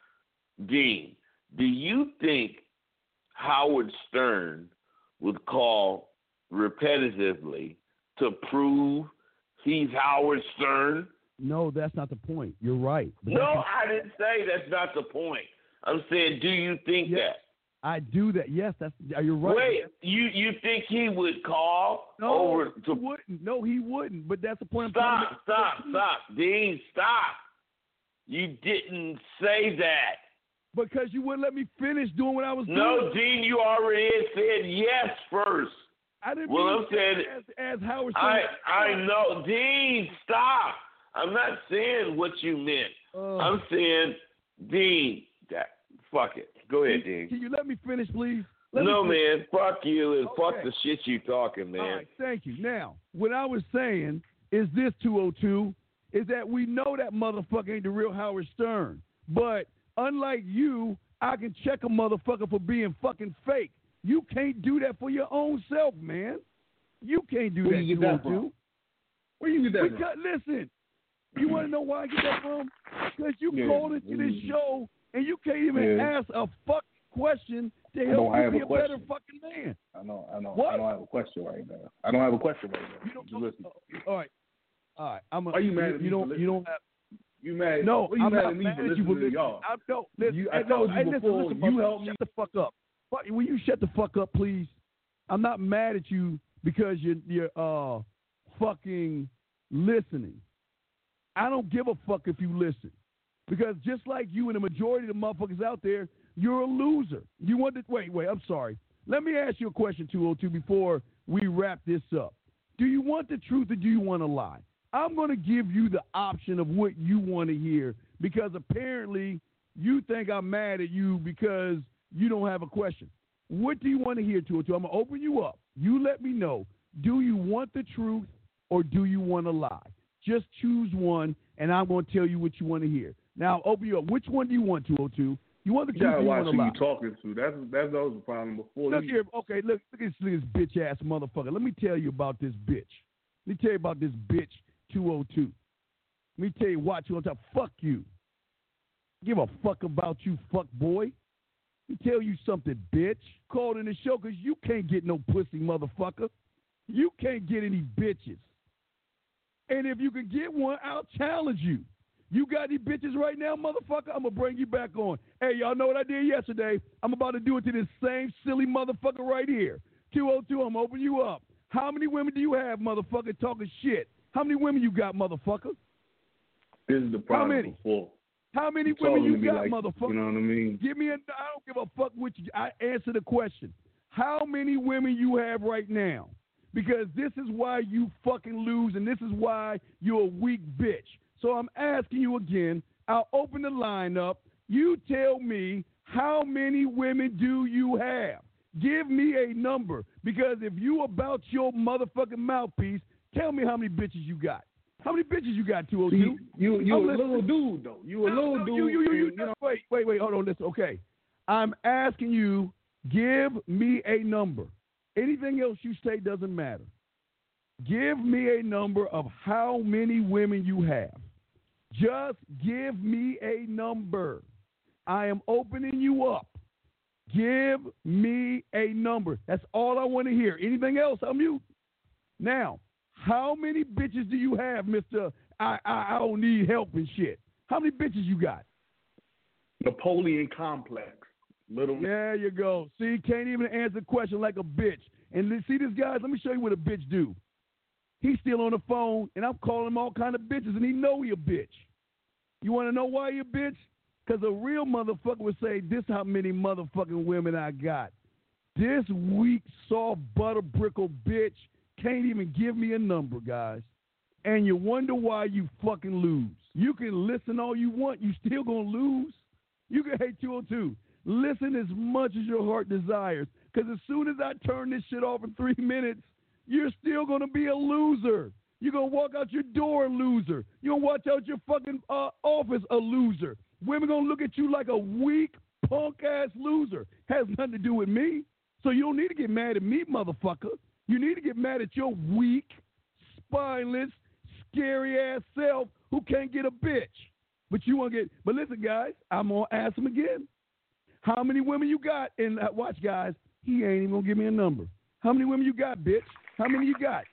Dean, do you think Howard Stern would call repetitively to prove he's Howard Stern? no, that's not the point. You're right. But No, that's not- I didn't say that's not the point. I'm saying, do you think Yeah. that? I do that. Yes, that's. You're right. Wait, you you think he would call no, over he to wouldn't. No, he wouldn't. But that's the point. I'm trying to stop, make. stop, stop, Dean, stop. You didn't say that. Because you wouldn't let me finish doing what I was No, doing. Dean, you already said yes first. I didn't Well, mean I'm saying as, as Howard I Stern. I know, Dean, stop. I'm not saying what you meant. Uh, I'm saying, Dean, that, fuck it. Go ahead, can, Dean. can you let me finish, please? Let No, me finish. man, fuck you and fuck Okay. the shit you talking, man. All right, thank you. Now, what I was saying is this, two oh two, is that we know that motherfucker ain't the real Howard Stern. But unlike you, I can check a motherfucker for being fucking fake. You can't do that for your own self, man. You can't do Where that, you get that two oh two. from? Where you get that from? Because, listen, you want to know why I get that from? Because you Yeah, called into this mm. show and you can't even Yeah. ask a fucking question to I help don't you have be a a better question. fucking man. I know, I know. What? I don't have a question right now. I don't have a question right now. You don't. Just listen. All right, all right. I'm. A, Why you mad at you me don't. for You don't have. You mad? No, why you I'm mad not at me mad for at you listening for to listening. y'all? I don't. Listen, You- I no, told you hey, listen, before, listen, you motherfucker, helped me. Shut the fuck up. Fuck, will you shut the fuck up, please? I'm not mad at you because you're, you're uh, fucking listening. I don't give a fuck if you listen. Because just like you and the majority of the motherfuckers out there, you're a loser. You want to, wait, wait, I'm sorry. Let me ask you a question, two oh two, before we wrap this up. Do you want the truth or do you want to lie? I'm going to give you the option of what you want to hear because apparently you think I'm mad at you because you don't have a question. What do you want to hear, two oh two? I'm going to open you up. You let me know. Do you want the truth or do you want to lie? Just choose one, and I'm going to tell you what you want to hear. Now, I'll open you up. Which one do you want, two oh two? You want the truth or you want to lie? You talking to. That's, that's always the problem. Before look you... here. Okay, look, look at this, look at this bitch-ass motherfucker. Let me tell you about this bitch. Let me tell you about this bitch, two oh two. Let me tell you what, two oh two. Fuck you. Give a fuck about you, fuck boy. Let me tell you something, bitch. Called in the show because you can't get no pussy, motherfucker. You can't get any bitches. And if you can get one, I'll challenge you. You got any bitches right now, motherfucker? I'm going to bring you back on. Hey, y'all know what I did yesterday? I'm about to do it to this same silly motherfucker right here. two oh two, I'm going to open you up. How many women do you have, motherfucker, talking shit? How many women you got, motherfucker? This is the problem. How many? Before. How many You're women you got, like, motherfucker? You know what I mean? Give me a, I don't give a fuck what you, I answer the question. How many women you have right now? Because this is why you fucking lose, and this is why you're a weak bitch. So I'm asking you again. I'll open the line up. You tell me, how many women do you have? Give me a number. Because if you about your motherfucking mouthpiece, tell me how many bitches you got. How many bitches you got, two oh two? See, you you I'm a little listening. dude, though. You a No, little no, dude. You, you, you, you, and, you know, wait, wait, wait, hold on. Listen, okay. I'm asking you, give me a number. Anything else you say doesn't matter. Give me a number of how many women you have. Just give me a number. I am opening you up. Give me a number. That's all I want to hear. Anything else, I'll mute. Now, how many bitches do you have, Mister I, I, I don't need help and shit? How many bitches you got? Napoleon complex. Little. There you go. See, can't even answer the question like a bitch. And see this, guys, let me show you what a bitch do. He's still on the phone, and I'm calling him all kind of bitches, and he know he a bitch. You want to know why he a bitch? Because a real motherfucker would say, this how many motherfucking women I got. This weak, soft, butter brickle bitch can't even give me a number, guys. And you wonder why you fucking lose. You can listen all you want. You still going to lose. You can hate two oh two. Listen as much as your heart desires. Because as soon as I turn this shit off in three minutes, you're still going to be a loser. You're going to walk out your door a loser. You're going to watch out your fucking uh, office a loser. Women going to look at you like a weak, punk-ass loser. Has nothing to do with me. So you don't need to get mad at me, motherfucker. You need to get mad at your weak, spineless, scary-ass self who can't get a bitch. But you want to get, but listen, guys, I'm going to ask him again. How many women you got? And uh, watch, guys, he ain't even going to give me a number. How many women you got, bitch? How many you got?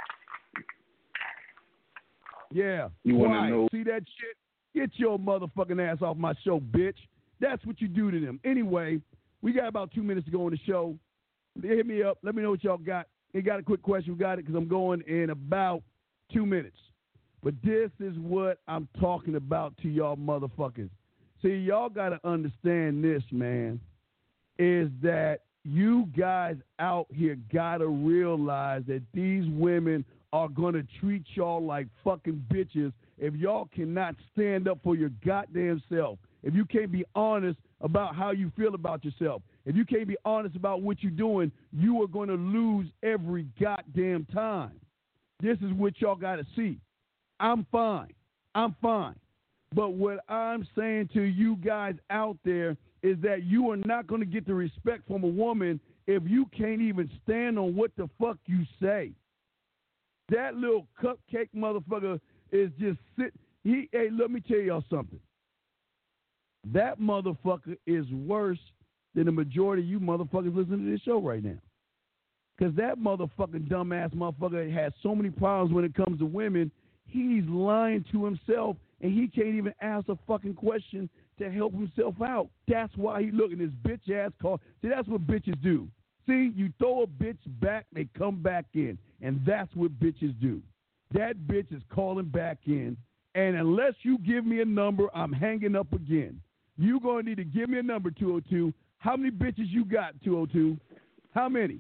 Yeah. You want to know? See that shit? Get your motherfucking ass off my show, bitch. That's what you do to them. Anyway, we got about two minutes to go on the show. Hit me up. Let me know what y'all got. You got a quick question? We got it because I'm going in about two minutes. But this is what I'm talking about to y'all motherfuckers. See, y'all got to understand this, man, is that you guys out here got to realize that these women are going to treat y'all like fucking bitches if y'all cannot stand up for your goddamn self. If you can't be honest about how you feel about yourself. If you can't be honest about what you're doing, you are going to lose every goddamn time. This is what y'all got to see. I'm fine. I'm fine. But what I'm saying to you guys out there is that you are not going to get the respect from a woman if you can't even stand on what the fuck you say. That little cupcake motherfucker is just sit. He, hey, let me tell y'all something. That motherfucker is worse than the majority of you motherfuckers listening to this show right now. Because that motherfucking dumbass motherfucker has so many problems when it comes to women, he's lying to himself, and he can't even ask a fucking question to help himself out. That's why he looking this bitch ass call. See, that's what bitches do. See, you throw a bitch back, they come back in. And that's what bitches do. That bitch is calling back in. And unless you give me a number, I'm hanging up again. You're going to need to give me a number, two oh two. How many bitches you got, two oh two? How many?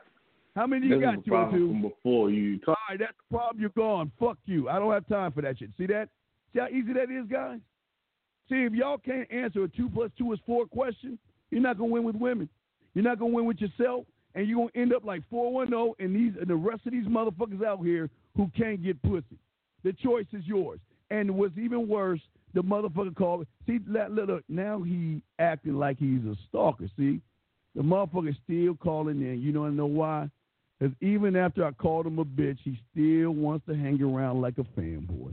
How many you got, two oh two? From before you talk. All right, that's the problem. You're gone. Fuck you. I don't have time for that shit. See that? See how easy that is, guys? See, if y'all can't answer a two plus two is four question, you're not going to win with women. You're not going to win with yourself, and you're going to end up like four one oh and these and the rest of these motherfuckers out here who can't get pussy. The choice is yours. And what's even worse, the motherfucker called. See, look, now he acting like he's a stalker. See, the motherfucker still calling in. You don't know why? Because even after I called him a bitch, he still wants to hang around like a fanboy.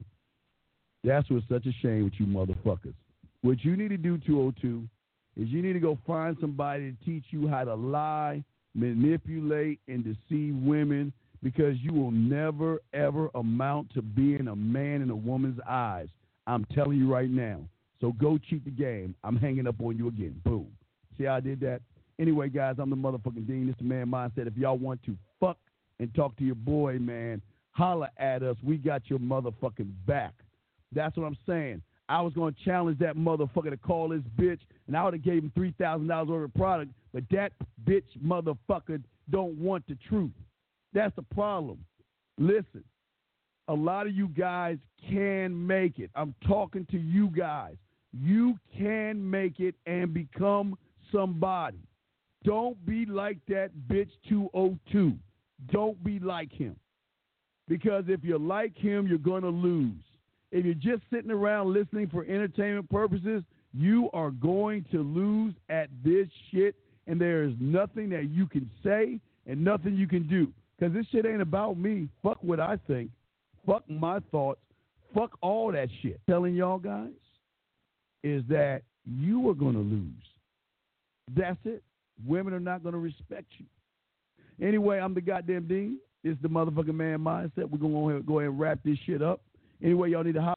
That's what's such a shame with you motherfuckers. What you need to do, two oh two, is you need to go find somebody to teach you how to lie, manipulate, and deceive women, because you will never, ever amount to being a man in a woman's eyes. I'm telling you right now. So go cheat the game. I'm hanging up on you again. Boom. See how I did that? Anyway, guys, I'm the motherfucking Dean. This is the Man Mindset. If y'all want to fuck and talk to your boy, man, holla at us. We got your motherfucking back. That's what I'm saying. I was going to challenge that motherfucker to call this bitch, and I would have gave him three thousand dollars worth of product, but that bitch motherfucker don't want the truth. That's the problem. Listen, a lot of you guys can make it. I'm talking to you guys. You can make it and become somebody. Don't be like that bitch two oh two. Don't be like him. Because if you're like him, you're going to lose. If you're just sitting around listening for entertainment purposes, you are going to lose at this shit, and there is nothing that you can say and nothing you can do. Because this shit ain't about me. Fuck what I think. Fuck my thoughts. Fuck all that shit. Telling y'all guys is that you are going to lose. That's it. Women are not going to respect you. Anyway, I'm the goddamn Dean. It's the motherfucking Man Mindset. We're going to go ahead and wrap this shit up. Anyway, y'all need to hop.